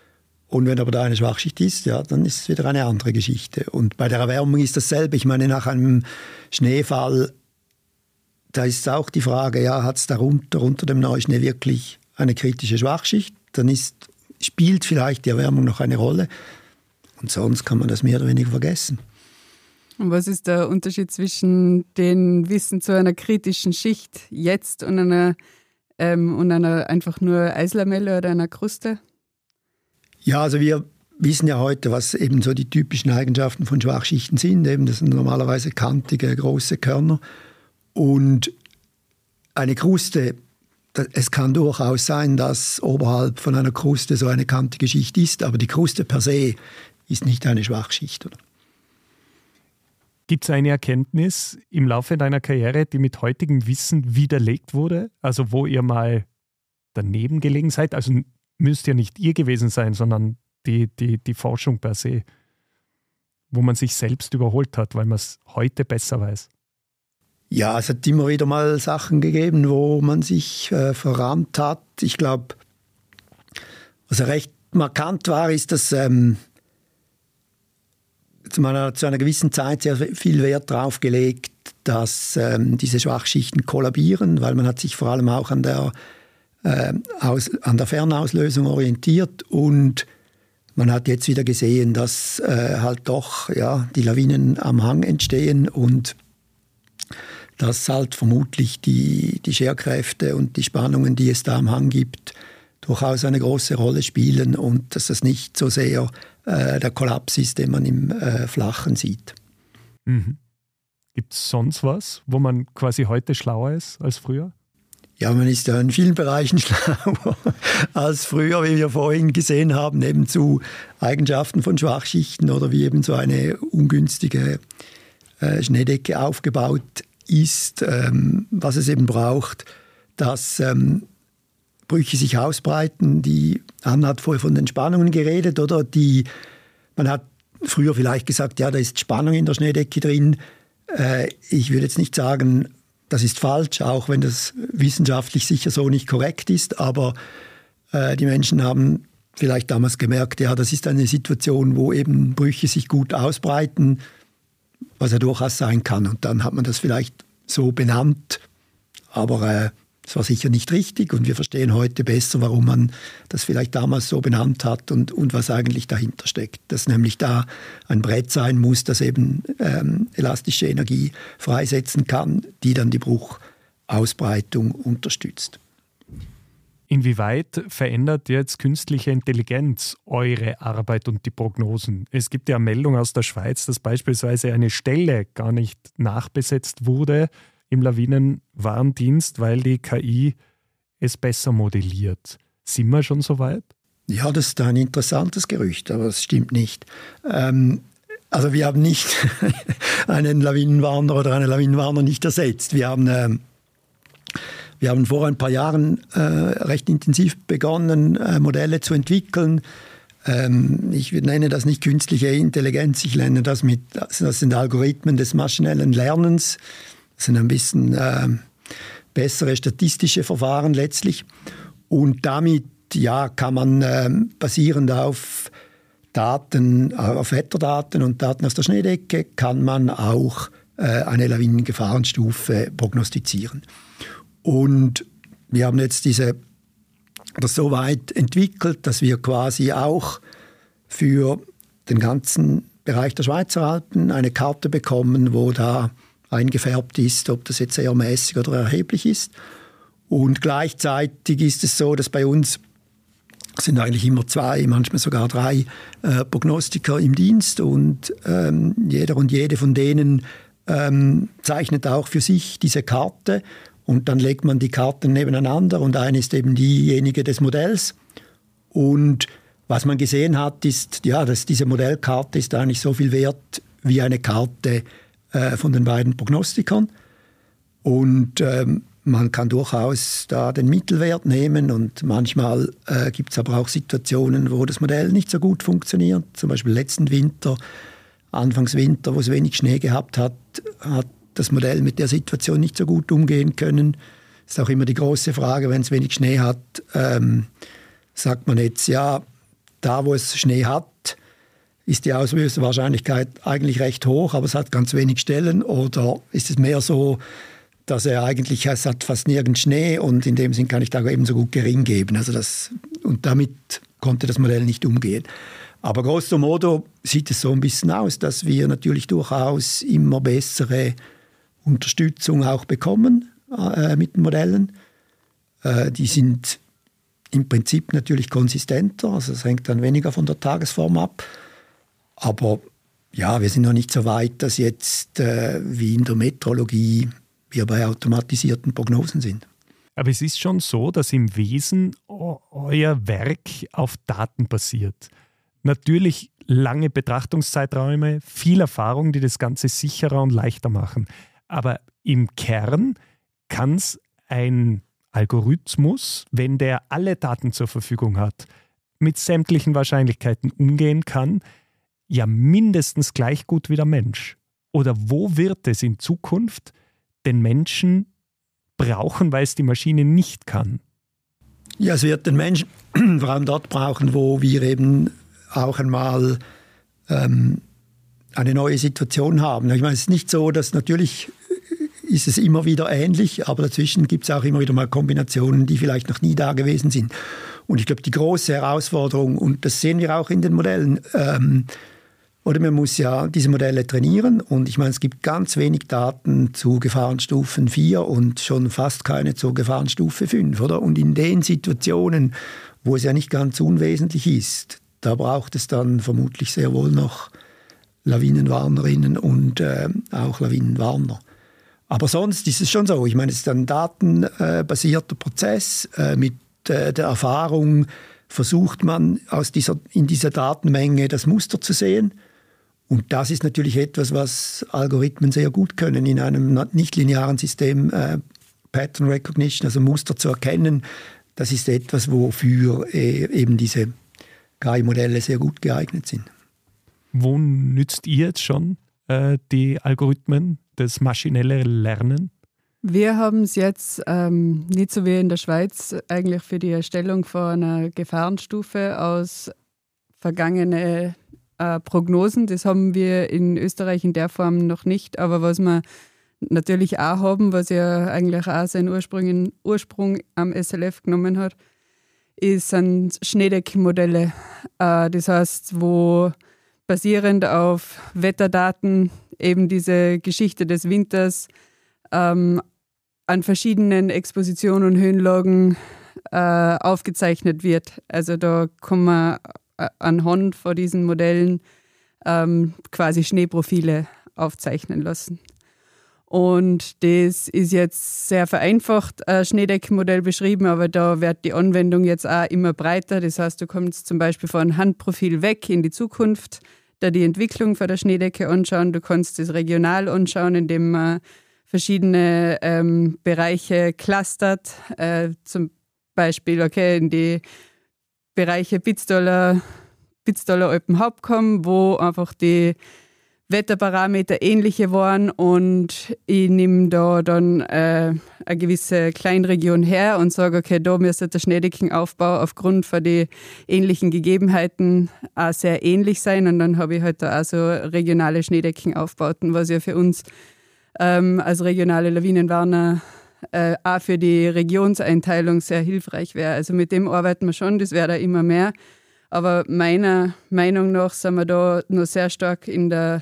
Und wenn aber da eine Schwachschicht ist, ja, dann ist es wieder eine andere Geschichte. Und bei der Erwärmung ist dasselbe. Ich meine, nach einem Schneefall, da ist auch die Frage, ja, hat es darunter, unter dem Neuschnee wirklich eine kritische Schwachschicht? Dann spielt vielleicht die Erwärmung noch eine Rolle. Und sonst kann man das mehr oder weniger vergessen. Und was ist der Unterschied zwischen dem Wissen zu einer kritischen Schicht jetzt und einer einfach nur Eislamelle oder einer Kruste? Ja, also wir wissen ja heute, was eben so die typischen Eigenschaften von Schwachschichten sind. Eben, das sind normalerweise kantige, große Körner. Und eine Kruste, es kann durchaus sein, dass oberhalb von einer Kruste so eine kantige Schicht ist, aber die Kruste per se ist nicht eine Schwachschicht, oder? Gibt es eine Erkenntnis im Laufe deiner Karriere, die mit heutigem Wissen widerlegt wurde? Also wo ihr mal daneben gelegen seid? Also müsst ja nicht ihr gewesen sein, sondern die Forschung per se, wo man sich selbst überholt hat, weil man es heute besser weiß. Ja, es hat immer wieder mal Sachen gegeben, wo man sich verrannt hat. Ich glaube, was recht markant war, ist, dass man hat zu einer gewissen Zeit sehr viel Wert darauf gelegt, dass diese Schwachschichten kollabieren, weil man hat sich vor allem auch an der Fernauslösung orientiert und man hat jetzt wieder gesehen, dass halt doch die Lawinen am Hang entstehen und dass halt vermutlich die Scherkräfte und die Spannungen, die es da am Hang gibt, durchaus eine große Rolle spielen und dass das nicht so sehr der Kollaps ist, den man im Flachen sieht. Mhm. Gibt es sonst was, wo man quasi heute schlauer ist als früher? Ja, man ist ja in vielen Bereichen schlauer als früher, wie wir vorhin gesehen haben, eben zu Eigenschaften von Schwachschichten oder wie eben so eine ungünstige Schneedecke aufgebaut ist, was es eben braucht, dass Brüche sich ausbreiten. Anna hat vorher von den Spannungen geredet, oder? Man hat früher vielleicht gesagt, ja, da ist Spannung in der Schneedecke drin. Ich würde jetzt nicht sagen, das ist falsch, auch wenn das wissenschaftlich sicher so nicht korrekt ist, aber die Menschen haben vielleicht damals gemerkt, ja, das ist eine Situation, wo eben Brüche sich gut ausbreiten, was ja durchaus sein kann. Und dann hat man das vielleicht so benannt, aber es war sicher nicht richtig und wir verstehen heute besser, warum man das vielleicht damals so benannt hat und was eigentlich dahinter steckt. Dass nämlich da ein Brett sein muss, das eben elastische Energie freisetzen kann, die dann die Bruchausbreitung unterstützt. Inwieweit verändert jetzt künstliche Intelligenz eure Arbeit und die Prognosen? Es gibt ja Meldungen aus der Schweiz, dass beispielsweise eine Stelle gar nicht nachbesetzt wurde im Lawinenwarndienst, weil die KI es besser modelliert. Sind wir schon so weit? Ja, das ist ein interessantes Gerücht, aber es stimmt nicht. Also wir haben nicht einen Lawinenwarner oder eine Lawinenwarner nicht ersetzt. Wir haben vor ein paar Jahren recht intensiv begonnen, Modelle zu entwickeln. Ich nenne das nicht künstliche Intelligenz, ich nenne das sind Algorithmen des maschinellen Lernens. Das sind ein bisschen bessere statistische Verfahren letztlich. Und damit kann man basierend auf Daten, auf Wetterdaten und Daten aus der Schneedecke, kann man auch eine Lawinengefahrenstufe prognostizieren. Und wir haben jetzt das so weit entwickelt, dass wir quasi auch für den ganzen Bereich der Schweizer Alpen eine Karte bekommen, wo da eingefärbt ist, ob das jetzt eher mäßig oder erheblich ist. Und gleichzeitig ist es so, dass bei uns sind eigentlich immer 2, manchmal sogar 3 Prognostiker im Dienst und jeder und jede von denen zeichnet auch für sich diese Karte und dann legt man die Karten nebeneinander und eine ist eben diejenige des Modells. Und was man gesehen hat, ist, dass diese Modellkarte ist eigentlich so viel wert wie eine Karte von den beiden Prognostikern. Und man kann durchaus da den Mittelwert nehmen und manchmal gibt es aber auch Situationen, wo das Modell nicht so gut funktioniert. Zum Beispiel letzten Winter, Anfangswinter, wo es wenig Schnee gehabt hat, hat das Modell mit der Situation nicht so gut umgehen können. Das ist auch immer die große Frage, wenn es wenig Schnee hat, sagt man jetzt, da da, wo es Schnee hat, ist die Auslösewahrscheinlichkeit eigentlich recht hoch, aber es hat ganz wenig Stellen? Oder ist es mehr so, dass es hat fast nirgends Schnee und in dem Sinn kann ich da ebenso gut gering geben. Und damit konnte das Modell nicht umgehen. Aber grosso modo sieht es so ein bisschen aus, dass wir natürlich durchaus immer bessere Unterstützung auch bekommen mit den Modellen. Die sind im Prinzip natürlich konsistenter, also es hängt dann weniger von der Tagesform ab. Aber ja, wir sind noch nicht so weit, dass jetzt wie in der Meteorologie wir bei automatisierten Prognosen sind. Aber es ist schon so, dass im Wesen euer Werk auf Daten basiert. Natürlich lange Betrachtungszeiträume, viel Erfahrung, die das Ganze sicherer und leichter machen. Aber im Kern kann es ein Algorithmus, wenn der alle Daten zur Verfügung hat, mit sämtlichen Wahrscheinlichkeiten umgehen kann, ja mindestens gleich gut wie der Mensch. Oder wo wird es in Zukunft den Menschen brauchen, weil es die Maschine nicht kann? Ja, es wird den Menschen vor allem dort brauchen, wo wir eben auch einmal eine neue Situation haben. Ich meine, es ist nicht so, dass natürlich ist es immer wieder ähnlich, aber dazwischen gibt es auch immer wieder mal Kombinationen, die vielleicht noch nie da gewesen sind. Und ich glaube, die große Herausforderung, und das sehen wir auch in den Modellen, oder man muss ja diese Modelle trainieren und ich meine, es gibt ganz wenig Daten zu Gefahrenstufen 4 und schon fast keine zur Gefahrenstufe 5, oder? Und in den Situationen, wo es ja nicht ganz unwesentlich ist, da braucht es dann vermutlich sehr wohl noch Lawinenwarnerinnen und auch Lawinenwarner. Aber sonst ist es schon so. Ich meine, es ist ein datenbasierter Prozess. Mit der Erfahrung versucht man in dieser Datenmenge das Muster zu sehen. Und das ist natürlich etwas, was Algorithmen sehr gut können, in einem nichtlinearen System Pattern Recognition, also Muster zu erkennen. Das ist etwas, wofür eben diese KI-Modelle sehr gut geeignet sind. Wo nützt ihr jetzt schon die Algorithmen, das maschinelle Lernen? Wir haben es jetzt nicht so wie in der Schweiz eigentlich für die Erstellung von einer Gefahrenstufe aus vergangene Prognosen. Das haben wir in Österreich in der Form noch nicht. Aber was wir natürlich auch haben, was ja eigentlich auch seinen Ursprung am SLF genommen hat, sind Schneedeckmodelle. Das heißt, wo basierend auf Wetterdaten eben diese Geschichte des Winters an verschiedenen Expositionen und Höhenlagen aufgezeichnet wird. Also da kann man anhand von diesen Modellen quasi Schneeprofile aufzeichnen lassen. Und das ist jetzt sehr vereinfacht ein Schneedeckenmodell beschrieben, aber da wird die Anwendung jetzt auch immer breiter. Das heißt, du kommst zum Beispiel von einem Handprofil weg in die Zukunft, da die Entwicklung von der Schneedecke anschauen. Du kannst das regional anschauen, indem man verschiedene Bereiche clustert. Zum Beispiel in die Bereiche Pitztaler Alpenhauptkamm, wo einfach die Wetterparameter ähnliche waren und ich nehme da dann eine gewisse Kleinregion her und sage, okay, da müsste der Schneedeckenaufbau aufgrund von den ähnlichen Gegebenheiten auch sehr ähnlich sein und dann habe ich halt da auch so regionale Schneedeckenaufbauten, was ja für uns als regionale Lawinenwarner auch für die Regionseinteilung sehr hilfreich wäre. Also mit dem arbeiten wir schon, das wäre da immer mehr. Aber meiner Meinung nach sind wir da noch sehr stark in der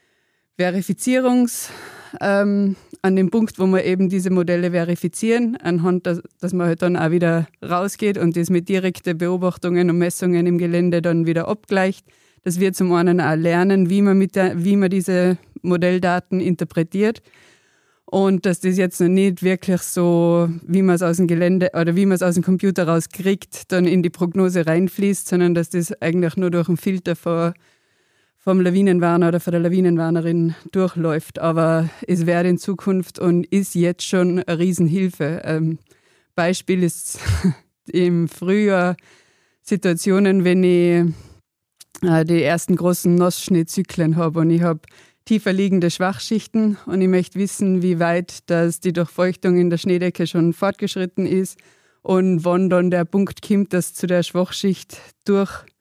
an dem Punkt, wo wir eben diese Modelle verifizieren, anhand, dass man halt dann auch wieder rausgeht und das mit direkten Beobachtungen und Messungen im Gelände dann wieder abgleicht, dass wir zum einen auch lernen, wie man diese Modelldaten interpretiert und dass das jetzt noch nicht wirklich so, wie man es aus dem Gelände oder wie man es aus dem Computer rauskriegt, dann in die Prognose reinfließt, sondern dass das eigentlich nur durch einen Filter vom Lawinenwarner oder von der Lawinenwarnerin durchläuft. Aber es wird in Zukunft und ist jetzt schon eine Riesenhilfe. Beispiel ist im Frühjahr Situationen, wenn ich die ersten großen Nassschneezyklen habe und ich habe tiefer liegende Schwachschichten und ich möchte wissen, wie weit das die Durchfeuchtung in der Schneedecke schon fortgeschritten ist und wann dann der Punkt kommt, dass zu der Schwachschicht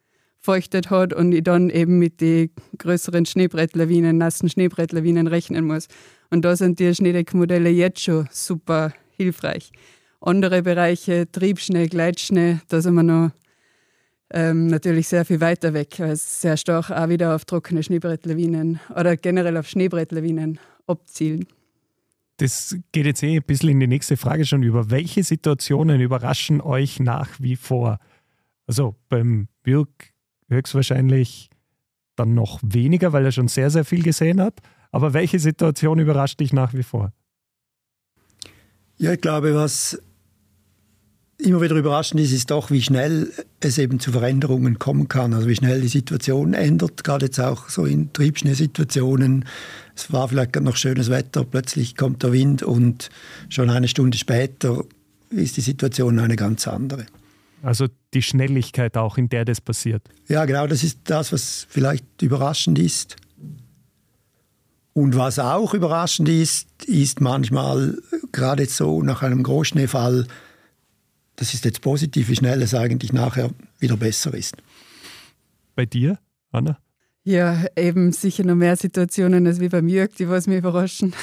feuchtet hat und ich dann eben mit den größeren Schneebrettlawinen, nassen Schneebrettlawinen rechnen muss. Und da sind die Schneedeckmodelle jetzt schon super hilfreich. Andere Bereiche, Triebschnee, Gleitschnee, da sind wir noch natürlich sehr viel weiter weg, weil es sehr stark auch wieder auf trockene Schneebrettlawinen oder generell auf Schneebrettlawinen abzielen. Das geht jetzt ein bisschen in die nächste Frage schon über. Welche Situationen überraschen euch nach wie vor? Also beim Jürg höchstwahrscheinlich dann noch weniger, weil er schon sehr, sehr viel gesehen hat. Aber welche Situation überrascht dich nach wie vor? Ja, ich glaube, was immer wieder überraschend ist doch, wie schnell es eben zu Veränderungen kommen kann. Also wie schnell die Situation ändert, gerade jetzt auch so in Triebschneesituationen. Es war vielleicht gerade noch schönes Wetter, plötzlich kommt der Wind und schon eine Stunde später ist die Situation eine ganz andere. Also die Schnelligkeit auch, in der das passiert. Ja, genau, das ist das, was vielleicht überraschend ist. Und was auch überraschend ist manchmal, gerade jetzt so nach einem Großschneefall, das ist jetzt positiv, wie schnell es eigentlich nachher wieder besser ist. Bei dir, Anna? Ja, eben sicher noch mehr Situationen als wie beim Jürg, die was mich überraschen.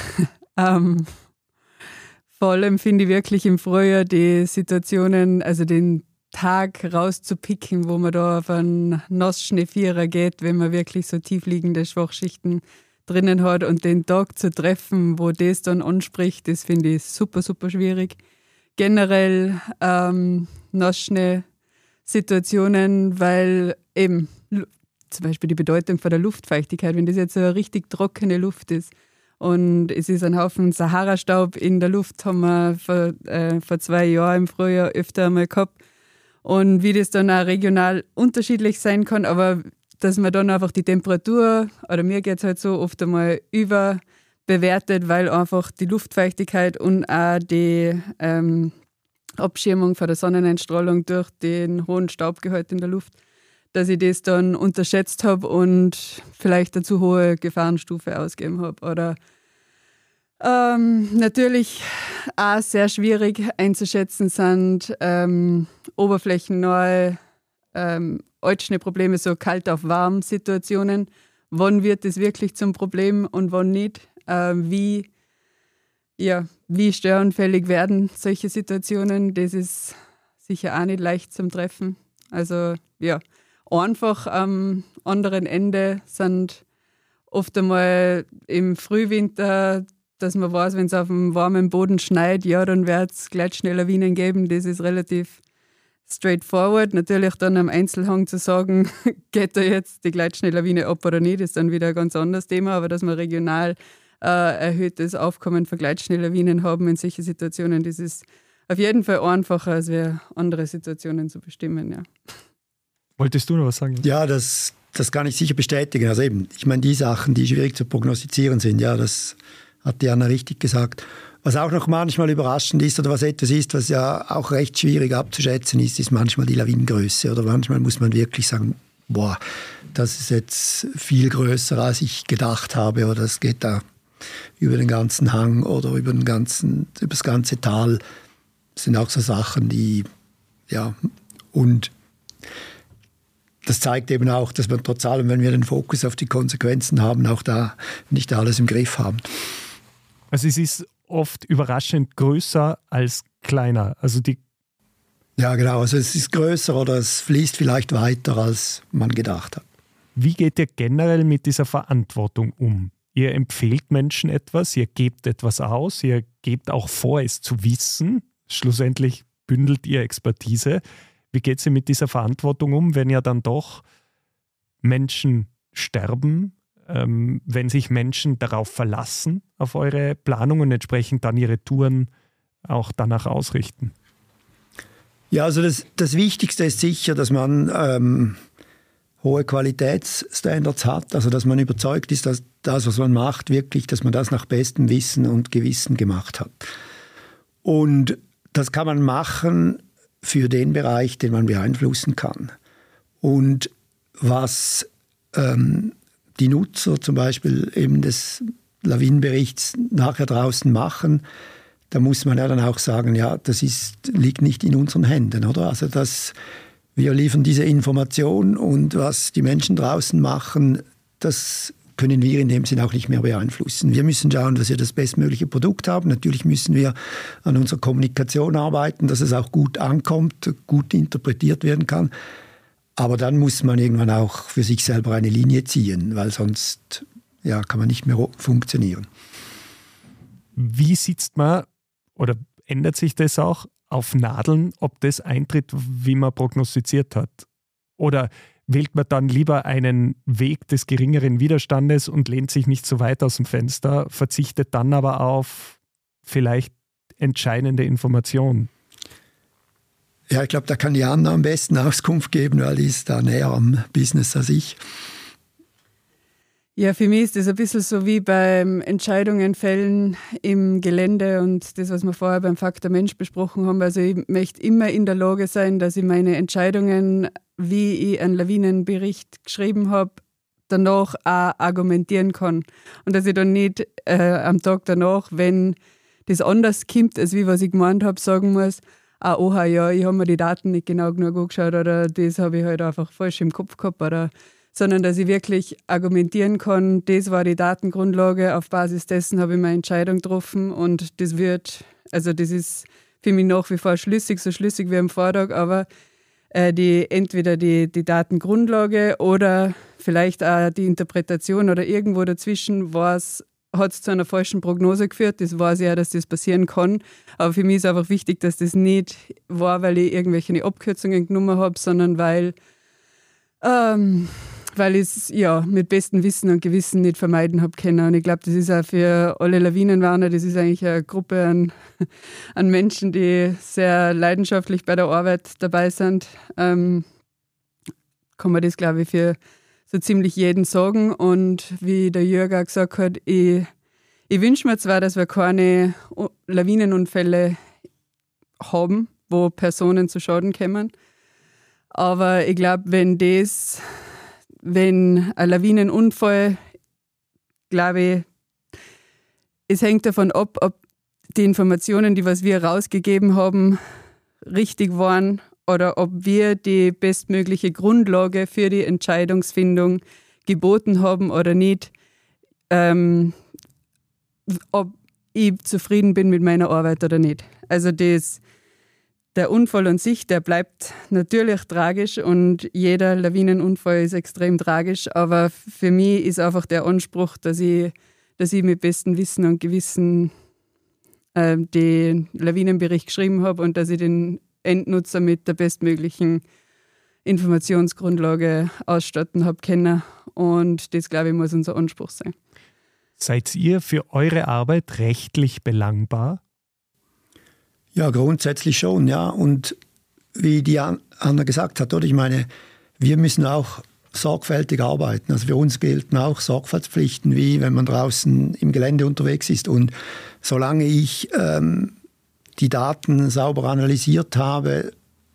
Vor allem finde ich wirklich im Frühjahr die Situationen, also den Tag rauszupicken, wo man da auf einen Nassschneevierer geht, wenn man wirklich so tiefliegende Schwachschichten drinnen hat und den Tag zu treffen, wo das dann anspricht, das finde ich super, super schwierig. Generell Nassschnee-Situationen, weil eben zum Beispiel die Bedeutung von der Luftfeuchtigkeit, wenn das jetzt so eine richtig trockene Luft ist und es ist ein Haufen Sahara-Staub in der Luft, haben wir vor 2 Jahren im Frühjahr öfter einmal gehabt und wie das dann auch regional unterschiedlich sein kann, aber dass man dann einfach die Temperatur, oder mir geht es halt so, oft einmal überbewertet, weil einfach die Luftfeuchtigkeit und auch die Abschirmung von der Sonneneinstrahlung durch den hohen Staubgehalt in der Luft, dass ich das dann unterschätzt habe und vielleicht eine zu hohe Gefahrenstufe ausgegeben habe. Oder natürlich auch sehr schwierig einzuschätzen sind oberflächennahe Altschneeprobleme, so kalt auf warm Situationen. Wann wird es wirklich zum Problem und wann nicht? Wie störanfällig werden solche Situationen? Das ist sicher auch nicht leicht zum Treffen. Also ja, einfach am anderen Ende sind oft einmal im Frühwinter, dass man weiß, wenn es auf dem warmen Boden schneit, ja, dann wird es Gleitschneelawinen geben. Das ist relativ straightforward. Natürlich dann am Einzelhang zu sagen, geht da jetzt die Gleitschneelawine ab oder nicht, ist dann wieder ein ganz anderes Thema. Aber dass wir regional erhöhtes Aufkommen von Gleitschneelawinen haben in solchen Situationen, das ist auf jeden Fall einfacher, als andere Situationen zu bestimmen. Ja. Wolltest du noch was sagen? Ja, das kann ich sicher bestätigen. Also eben, ich meine, die Sachen, die schwierig zu prognostizieren sind, ja, das hat Diana richtig gesagt. Was auch noch manchmal überraschend ist oder was etwas ist, was ja auch recht schwierig abzuschätzen ist manchmal die Lawinengröße. Oder manchmal muss man wirklich sagen, boah, das ist jetzt viel größer, als ich gedacht habe. Oder das geht da über den ganzen Hang oder über das ganze Tal. Das sind auch so Sachen, die, ja, und das zeigt eben auch, dass wir trotz allem, wenn wir den Fokus auf die Konsequenzen haben, auch da nicht alles im Griff haben. Also es ist oft überraschend größer als kleiner. Ja, genau. Also es ist größer oder es fließt vielleicht weiter, als man gedacht hat. Wie geht ihr generell mit dieser Verantwortung um? Ihr empfehlt Menschen etwas, ihr gebt etwas aus, ihr gebt auch vor, es zu wissen. Schlussendlich bündelt ihr Expertise. Wie geht ihr mit dieser Verantwortung um, wenn ja dann doch Menschen sterben, wenn sich Menschen darauf verlassen, auf eure Planung und entsprechend dann ihre Touren auch danach ausrichten? Ja, also das Wichtigste ist sicher, dass man hohe Qualitätsstandards hat, also dass man überzeugt ist, dass das, was man macht, wirklich, dass man das nach bestem Wissen und Gewissen gemacht hat. Und das kann man machen für den Bereich, den man beeinflussen kann. Und was die Nutzer zum Beispiel eben des Lawinenberichts nachher draußen machen, da muss man ja dann auch sagen, ja, das liegt nicht in unseren Händen, oder? Also Wir liefern diese Information und was die Menschen draußen machen, das können wir in dem Sinn auch nicht mehr beeinflussen. Wir müssen schauen, dass wir das bestmögliche Produkt haben. Natürlich müssen wir an unserer Kommunikation arbeiten, dass es auch gut ankommt, gut interpretiert werden kann. Aber dann muss man irgendwann auch für sich selber eine Linie ziehen, weil sonst kann man nicht mehr funktionieren. Wie sitzt man oder ändert sich das auch auf Nadeln, ob das eintritt, wie man prognostiziert hat? Oder wählt man dann lieber einen Weg des geringeren Widerstandes und lehnt sich nicht so weit aus dem Fenster, verzichtet dann aber auf vielleicht entscheidende Informationen? Ja, ich glaube, da kann die Anna am besten Auskunft geben, weil die ist da näher am Business als ich. Ja, für mich ist das ein bisschen so wie beim Entscheidungen fällen im Gelände und das, was wir vorher beim Faktor Mensch besprochen haben. Also ich möchte immer in der Lage sein, dass ich meine Entscheidungen, wie ich einen Lawinenbericht geschrieben habe, danach auch argumentieren kann. Und dass ich dann nicht am Tag danach, wenn das anders kommt, als wie was ich gemeint habe, sagen muss, oha, ja, ich habe mir die Daten nicht genau genug angeschaut oder das habe ich halt einfach falsch im Kopf gehabt, sondern dass ich wirklich argumentieren kann, das war die Datengrundlage, auf Basis dessen habe ich meine Entscheidung getroffen und das ist für mich nach wie vor schlüssig, so schlüssig wie am Vortag, aber entweder die Datengrundlage oder vielleicht auch die Interpretation oder irgendwo dazwischen hat es zu einer falschen Prognose geführt. Das weiß ich ja, dass das passieren kann. Aber für mich ist einfach wichtig, dass das nicht war, weil ich irgendwelche Abkürzungen genommen habe, sondern weil ich es mit bestem Wissen und Gewissen nicht vermeiden habe können. Und ich glaube, das ist auch für alle Lawinenwarner, das ist eigentlich eine Gruppe an Menschen, die sehr leidenschaftlich bei der Arbeit dabei sind. Kann man das, glaube ich, für so ziemlich jeden sagen. Und wie der Jörg auch gesagt hat, ich wünsche mir zwar, dass wir keine Lawinenunfälle haben, wo Personen zu Schaden kommen, aber ich glaube, wenn ein Lawinenunfall, glaube ich, es hängt davon ab, ob die Informationen, die was wir rausgegeben haben, richtig waren oder ob wir die bestmögliche Grundlage für die Entscheidungsfindung geboten haben oder nicht, ob ich zufrieden bin mit meiner Arbeit oder nicht. Also der Unfall an sich, der bleibt natürlich tragisch und jeder Lawinenunfall ist extrem tragisch, aber für mich ist einfach der Anspruch, dass ich mit bestem Wissen und Gewissen den Lawinenbericht geschrieben habe und dass ich den Endnutzer mit der bestmöglichen Informationsgrundlage ausstatten habe können. Und das, glaube ich, muss unser Anspruch sein. Seid ihr für eure Arbeit rechtlich belangbar? Ja, grundsätzlich schon, ja. Und wie die Anna gesagt hat, oder? Ich meine, wir müssen auch sorgfältig arbeiten. Also für uns gelten auch Sorgfaltspflichten, wie wenn man draußen im Gelände unterwegs ist. Und solange ich die Daten sauber analysiert habe,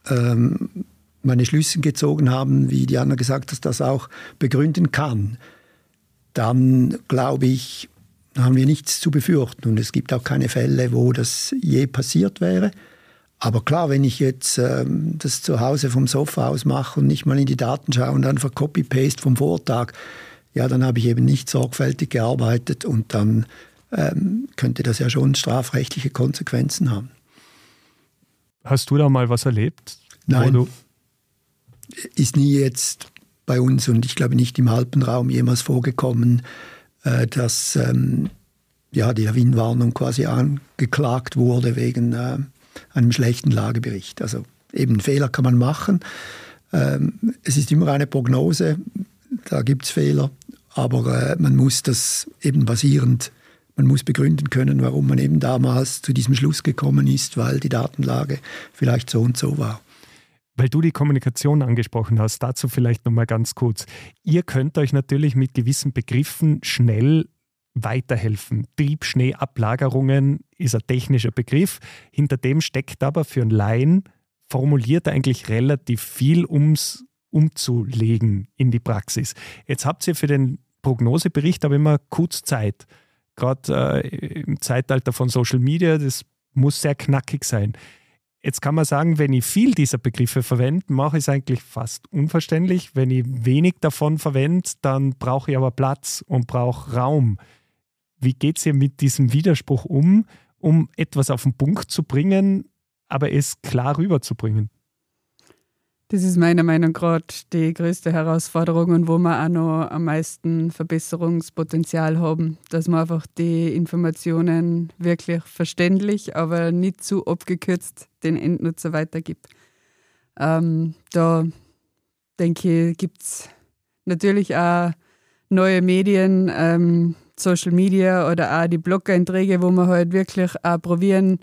meine Schlüsse gezogen habe, wie die Anna gesagt hat, das auch begründen kann, dann glaube ich, haben wir nichts zu befürchten. Und es gibt auch keine Fälle, wo das je passiert wäre. Aber klar, wenn ich jetzt das zu Hause vom Sofa aus mache und nicht mal in die Daten schaue und einfach Copy-Paste vom Vortag, ja, dann habe ich eben nicht sorgfältig gearbeitet und dann könnte das ja schon strafrechtliche Konsequenzen haben. Hast du da mal was erlebt? Nein, ist nie jetzt bei uns und ich glaube nicht im Alpenraum jemals vorgekommen, dass die Lawinenwarnung quasi angeklagt wurde wegen einem schlechten Lagebericht. Also eben Fehler kann man machen. Es ist immer eine Prognose, da gibt es Fehler, aber man muss das eben man muss begründen können, warum man eben damals zu diesem Schluss gekommen ist, weil die Datenlage vielleicht so und so war. Weil du die Kommunikation angesprochen hast, dazu vielleicht nochmal ganz kurz. Ihr könnt euch natürlich mit gewissen Begriffen schnell weiterhelfen. Triebschneeablagerungen ist ein technischer Begriff. Hinter dem steckt aber für einen Laien formuliert eigentlich relativ viel, umzulegen in die Praxis. Jetzt habt ihr für den Prognosebericht aber immer kurz Zeit. Gerade im Zeitalter von Social Media, das muss sehr knackig sein. Jetzt kann man sagen, wenn ich viel dieser Begriffe verwende, mache ich es eigentlich fast unverständlich. Wenn ich wenig davon verwende, dann brauche ich aber Platz und brauche Raum. Wie geht es ihr mit diesem Widerspruch um etwas auf den Punkt zu bringen, aber es klar rüberzubringen? Das ist meiner Meinung nach gerade die größte Herausforderung und wo wir auch noch am meisten Verbesserungspotenzial haben, dass man einfach die Informationen wirklich verständlich, aber nicht zu abgekürzt den Endnutzer weitergibt. Da denke ich, gibt es natürlich auch neue Medien, Social Media oder auch die Blog-Einträge, wo wir halt wirklich auch probieren,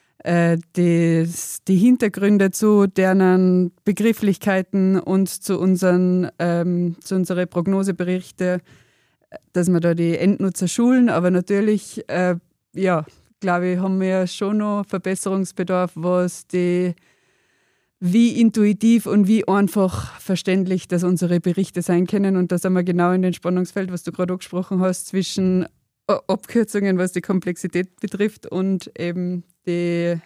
die Hintergründe zu deren Begrifflichkeiten und zu unseren Prognoseberichte, dass wir da die Endnutzer schulen. Aber natürlich, glaube ich, haben wir schon noch Verbesserungsbedarf, was wie intuitiv und wie einfach verständlich, dass unsere Berichte sein können. Und da sind wir genau in dem Spannungsfeld, was du gerade angesprochen hast, zwischen Abkürzungen, was die Komplexität betrifft und eben die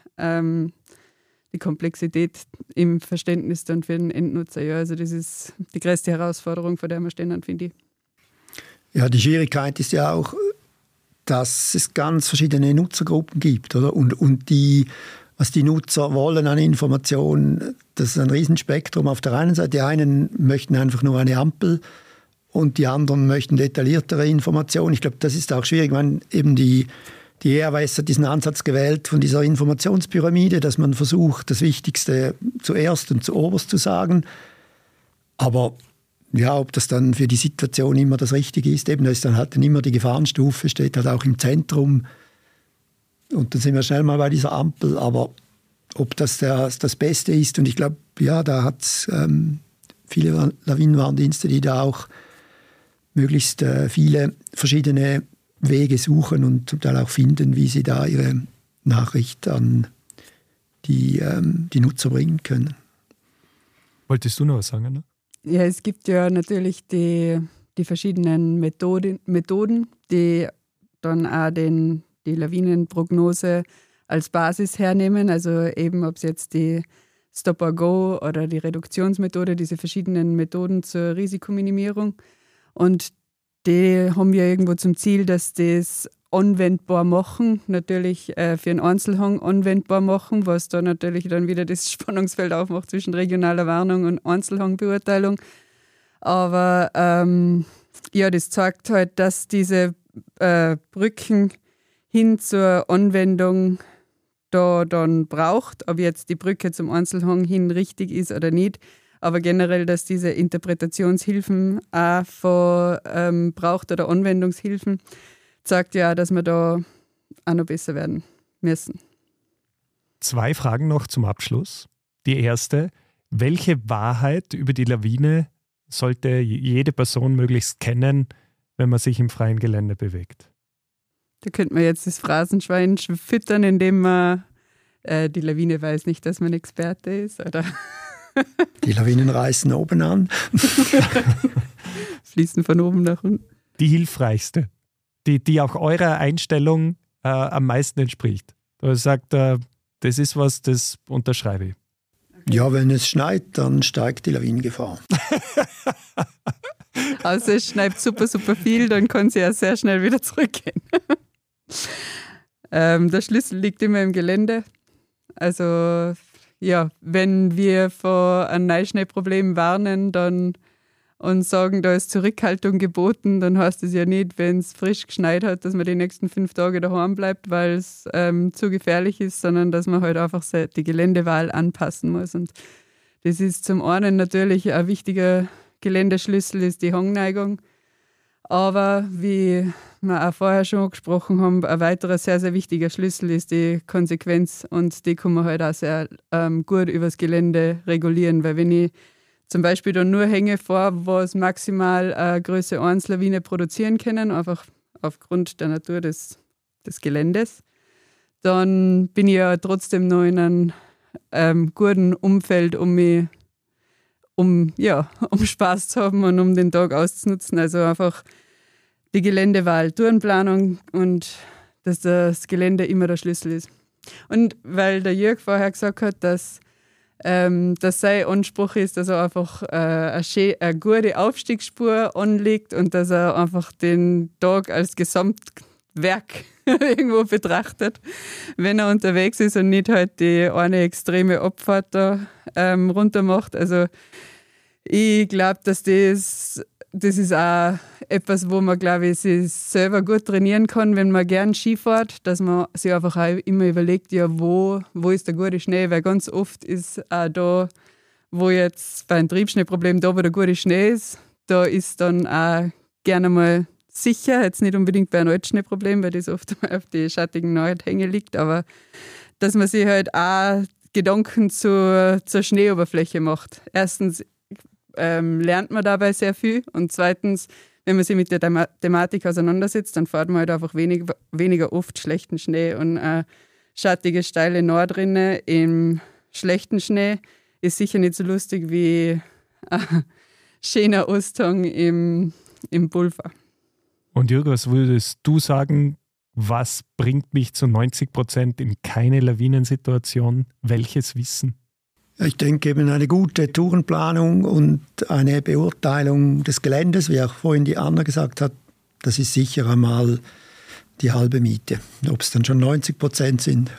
Komplexität im Verständnis dann für den Endnutzer. Ja, also das ist die größte Herausforderung, vor der wir stehen, finde ich. Ja, die Schwierigkeit ist ja auch, dass es ganz verschiedene Nutzergruppen gibt, oder? Und was die Nutzer wollen an Informationen, das ist ein Riesenspektrum. Auf der einen Seite, die einen möchten einfach nur eine Ampel und die anderen möchten detailliertere Informationen. Ich glaube, das ist auch schwierig, wenn eben die ERWS hat diesen Ansatz gewählt von dieser Informationspyramide, dass man versucht, das Wichtigste zuerst und zuoberst zu sagen. Aber ja, ob das dann für die Situation immer das Richtige ist, eben, da ist dann halt immer die Gefahrenstufe, steht halt auch im Zentrum. Und dann sind wir schnell mal bei dieser Ampel. Aber ob das das Beste ist, und ich glaube, ja, da hat es viele Lawinenwarndienste, die da auch möglichst viele verschiedene Wege suchen und zum Teil auch finden, wie sie da ihre Nachricht an die Nutzer bringen können. Wolltest du noch was sagen, ne? Ja, es gibt ja natürlich die verschiedenen Methoden, die dann auch die Lawinenprognose als Basis hernehmen. Also eben, ob es jetzt die Stop-or-Go oder die Reduktionsmethode, diese verschiedenen Methoden zur Risikominimierung. Und die haben ja irgendwo zum Ziel, dass das anwendbar machen, natürlich für einen Einzelhang anwendbar machen, was da natürlich dann wieder das Spannungsfeld aufmacht zwischen regionaler Warnung und Einzelhangbeurteilung. Aber das zeigt halt, dass diese Brücken hin zur Anwendung da dann braucht, ob jetzt die Brücke zum Einzelhang hin richtig ist oder nicht. Aber generell, dass diese Interpretationshilfen auch braucht oder Anwendungshilfen, zeigt ja auch, dass wir da auch noch besser werden müssen. 2 Fragen noch zum Abschluss. Die erste, welche Wahrheit über die Lawine sollte jede Person möglichst kennen, wenn man sich im freien Gelände bewegt? Da könnte man jetzt das Phrasenschwein füttern, indem man die Lawine weiß nicht, dass man Experte ist, oder? Die Lawinen reißen oben an. Fließen von oben nach unten. Die hilfreichste, die auch eurer Einstellung am meisten entspricht. Du sagt, das ist was, das unterschreibe ich. Ja, wenn es schneit, dann steigt die Lawinengefahr. Also es schneit super, super viel, dann kann sie ja sehr schnell wieder zurückgehen. Der Schlüssel liegt immer im Gelände. Also ja, wenn wir vor einem Neuschneeproblem warnen und sagen, da ist Zurückhaltung geboten, dann heißt es ja nicht, wenn es frisch geschneit hat, dass man die nächsten 5 Tage daheim bleibt, weil es zu gefährlich ist, sondern dass man halt einfach die Geländewahl anpassen muss. Und das ist zum einen natürlich ein wichtiger Geländeschlüssel, ist die Hangneigung. Aber wie wir auch vorher schon gesprochen haben, ein weiterer sehr, sehr wichtiger Schlüssel ist die Konsequenz, und die kann man halt auch sehr gut übers Gelände regulieren, weil wenn ich zum Beispiel dann nur Hänge vor, was maximal Größe 1 Lawine produzieren können, einfach aufgrund der Natur des Geländes, dann bin ich ja trotzdem noch in einem guten Umfeld, um Spaß zu haben und um den Tag auszunutzen. Also einfach die Geländewahl, Tourenplanung und dass das Gelände immer der Schlüssel ist. Und weil der Jörg vorher gesagt hat, dass sein Anspruch ist, dass er einfach eine gute Aufstiegsspur anlegt und dass er einfach den Tag als Gesamtwerk irgendwo betrachtet, wenn er unterwegs ist und nicht halt die eine extreme Abfahrt da runter macht. Also ich glaube, dass das ist auch etwas, wo man, glaube ich, sich selber gut trainieren kann, wenn man gern Ski fährt, dass man sich einfach auch immer überlegt, ja, wo ist der gute Schnee, weil ganz oft ist auch da, wo jetzt bei einem Triebschneeproblem, da wo der gute Schnee ist, da ist dann auch gerne mal sicher, jetzt nicht unbedingt bei einem Altschneeproblem, weil das oft auf die schattigen Nordhänge liegt, aber dass man sich halt auch Gedanken zur Schneeoberfläche macht. Erstens lernt man dabei sehr viel und zweitens, wenn man sich mit der Thematik auseinandersetzt, dann fährt man halt einfach weniger oft schlechten Schnee und schattige, steile Nordrinne im schlechten Schnee ist sicher nicht so lustig wie ein schöner Osthang im Pulver. Und Jürgen, was würdest du sagen, was bringt mich zu 90% in keine Lawinensituation? Welches Wissen? Ich denke eben eine gute Tourenplanung und eine Beurteilung des Geländes, wie auch vorhin die Anna gesagt hat, das ist sicher einmal die halbe Miete. Ob es dann schon 90% sind,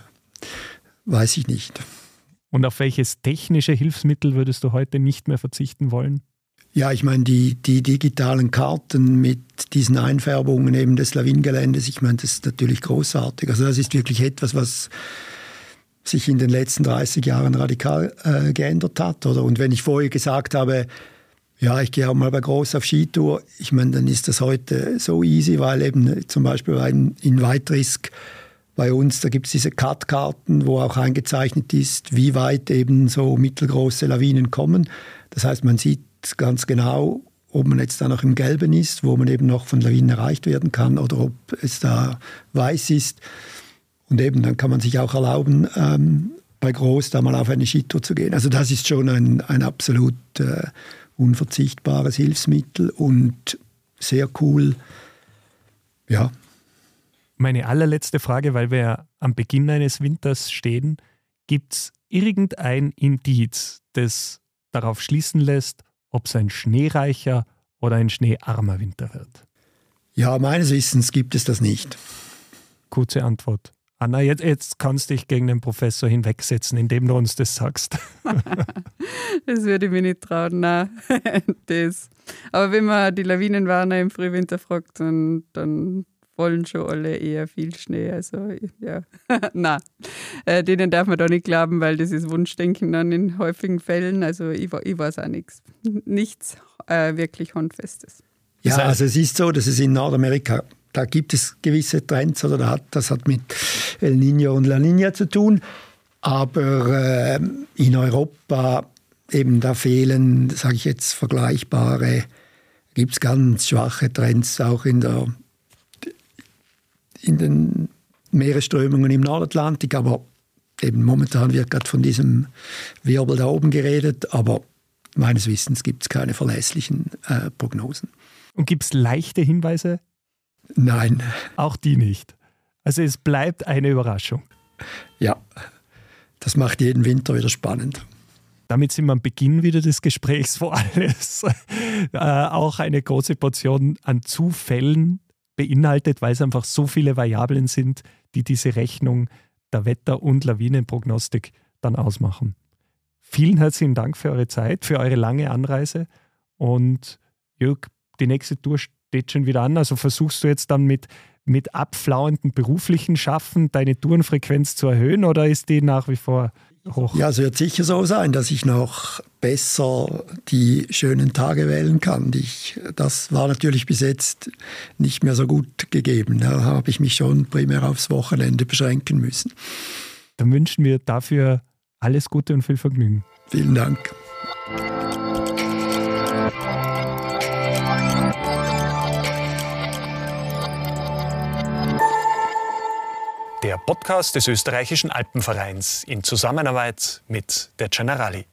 weiß ich nicht. Und auf welches technische Hilfsmittel würdest du heute nicht mehr verzichten wollen? Ja, ich meine, die digitalen Karten mit diesen Einfärbungen eben des Lawinengeländes, ich meine, das ist natürlich großartig. Also das ist wirklich etwas, was sich in den letzten 30 Jahren radikal geändert hat. Oder? Und wenn ich vorher gesagt habe, ja, ich gehe auch mal bei Groß auf Skitour, ich meine, dann ist das heute so easy, weil eben zum Beispiel in Weitrisk bei uns, da gibt es diese Cut-Karten, wo auch eingezeichnet ist, wie weit eben so mittelgroße Lawinen kommen. Das heißt, man sieht ganz genau, ob man jetzt da noch im Gelben ist, wo man eben noch von Lawinen erreicht werden kann, oder ob es da weiß ist. Und eben, dann kann man sich auch erlauben, bei Groß da mal auf eine Skitour zu gehen. Also das ist schon ein absolut unverzichtbares Hilfsmittel und sehr cool. Ja. Meine allerletzte Frage, weil wir ja am Beginn eines Winters stehen, gibt es irgendein Indiz, das darauf schließen lässt, ob es ein schneereicher oder ein schneearmer Winter wird? Ja, meines Wissens gibt es das nicht. Kurze Antwort. Anna, jetzt kannst du dich gegen den Professor hinwegsetzen, indem du uns das sagst. Das würde ich mir nicht trauen, nein. Aber wenn man die Lawinenwarner im Frühwinter fragt, dann wollen schon alle eher viel Schnee. Also, ja, nein. Denen darf man da nicht glauben, weil das ist Wunschdenken dann in häufigen Fällen. Also ich weiß auch nichts. Nichts wirklich Handfestes. Ja, also es ist so, dass es in Nordamerika, da gibt es gewisse Trends, oder das hat mit El Niño und La Niña zu tun. Aber in Europa eben da fehlen, sage ich jetzt, vergleichbare, gibt es ganz schwache Trends auch in den Meeresströmungen im Nordatlantik. Aber eben momentan wird gerade von diesem Wirbel da oben geredet. Aber meines Wissens gibt es keine verlässlichen Prognosen. Und gibt es leichte Hinweise? Nein. Auch die nicht. Also es bleibt eine Überraschung. Ja, das macht jeden Winter wieder spannend. Damit sind wir am Beginn wieder des Gesprächs, wo alles auch eine große Portion an Zufällen beinhaltet, weil es einfach so viele Variablen sind, die diese Rechnung der Wetter- und Lawinenprognostik dann ausmachen. Vielen herzlichen Dank für eure Zeit, für eure lange Anreise. Und Jörg, die nächste Tour steht schon wieder an. Also versuchst du jetzt dann mit abflauendem beruflichen Schaffen deine Tourenfrequenz zu erhöhen oder ist die nach wie vor hoch? Ja, es wird sicher so sein, dass ich noch besser die schönen Tage wählen kann. Das war natürlich bis jetzt nicht mehr so gut gegeben. Da habe ich mich schon primär aufs Wochenende beschränken müssen. Dann wünschen wir dafür alles Gute und viel Vergnügen. Vielen Dank. Der Podcast des Österreichischen Alpenvereins in Zusammenarbeit mit der Generali.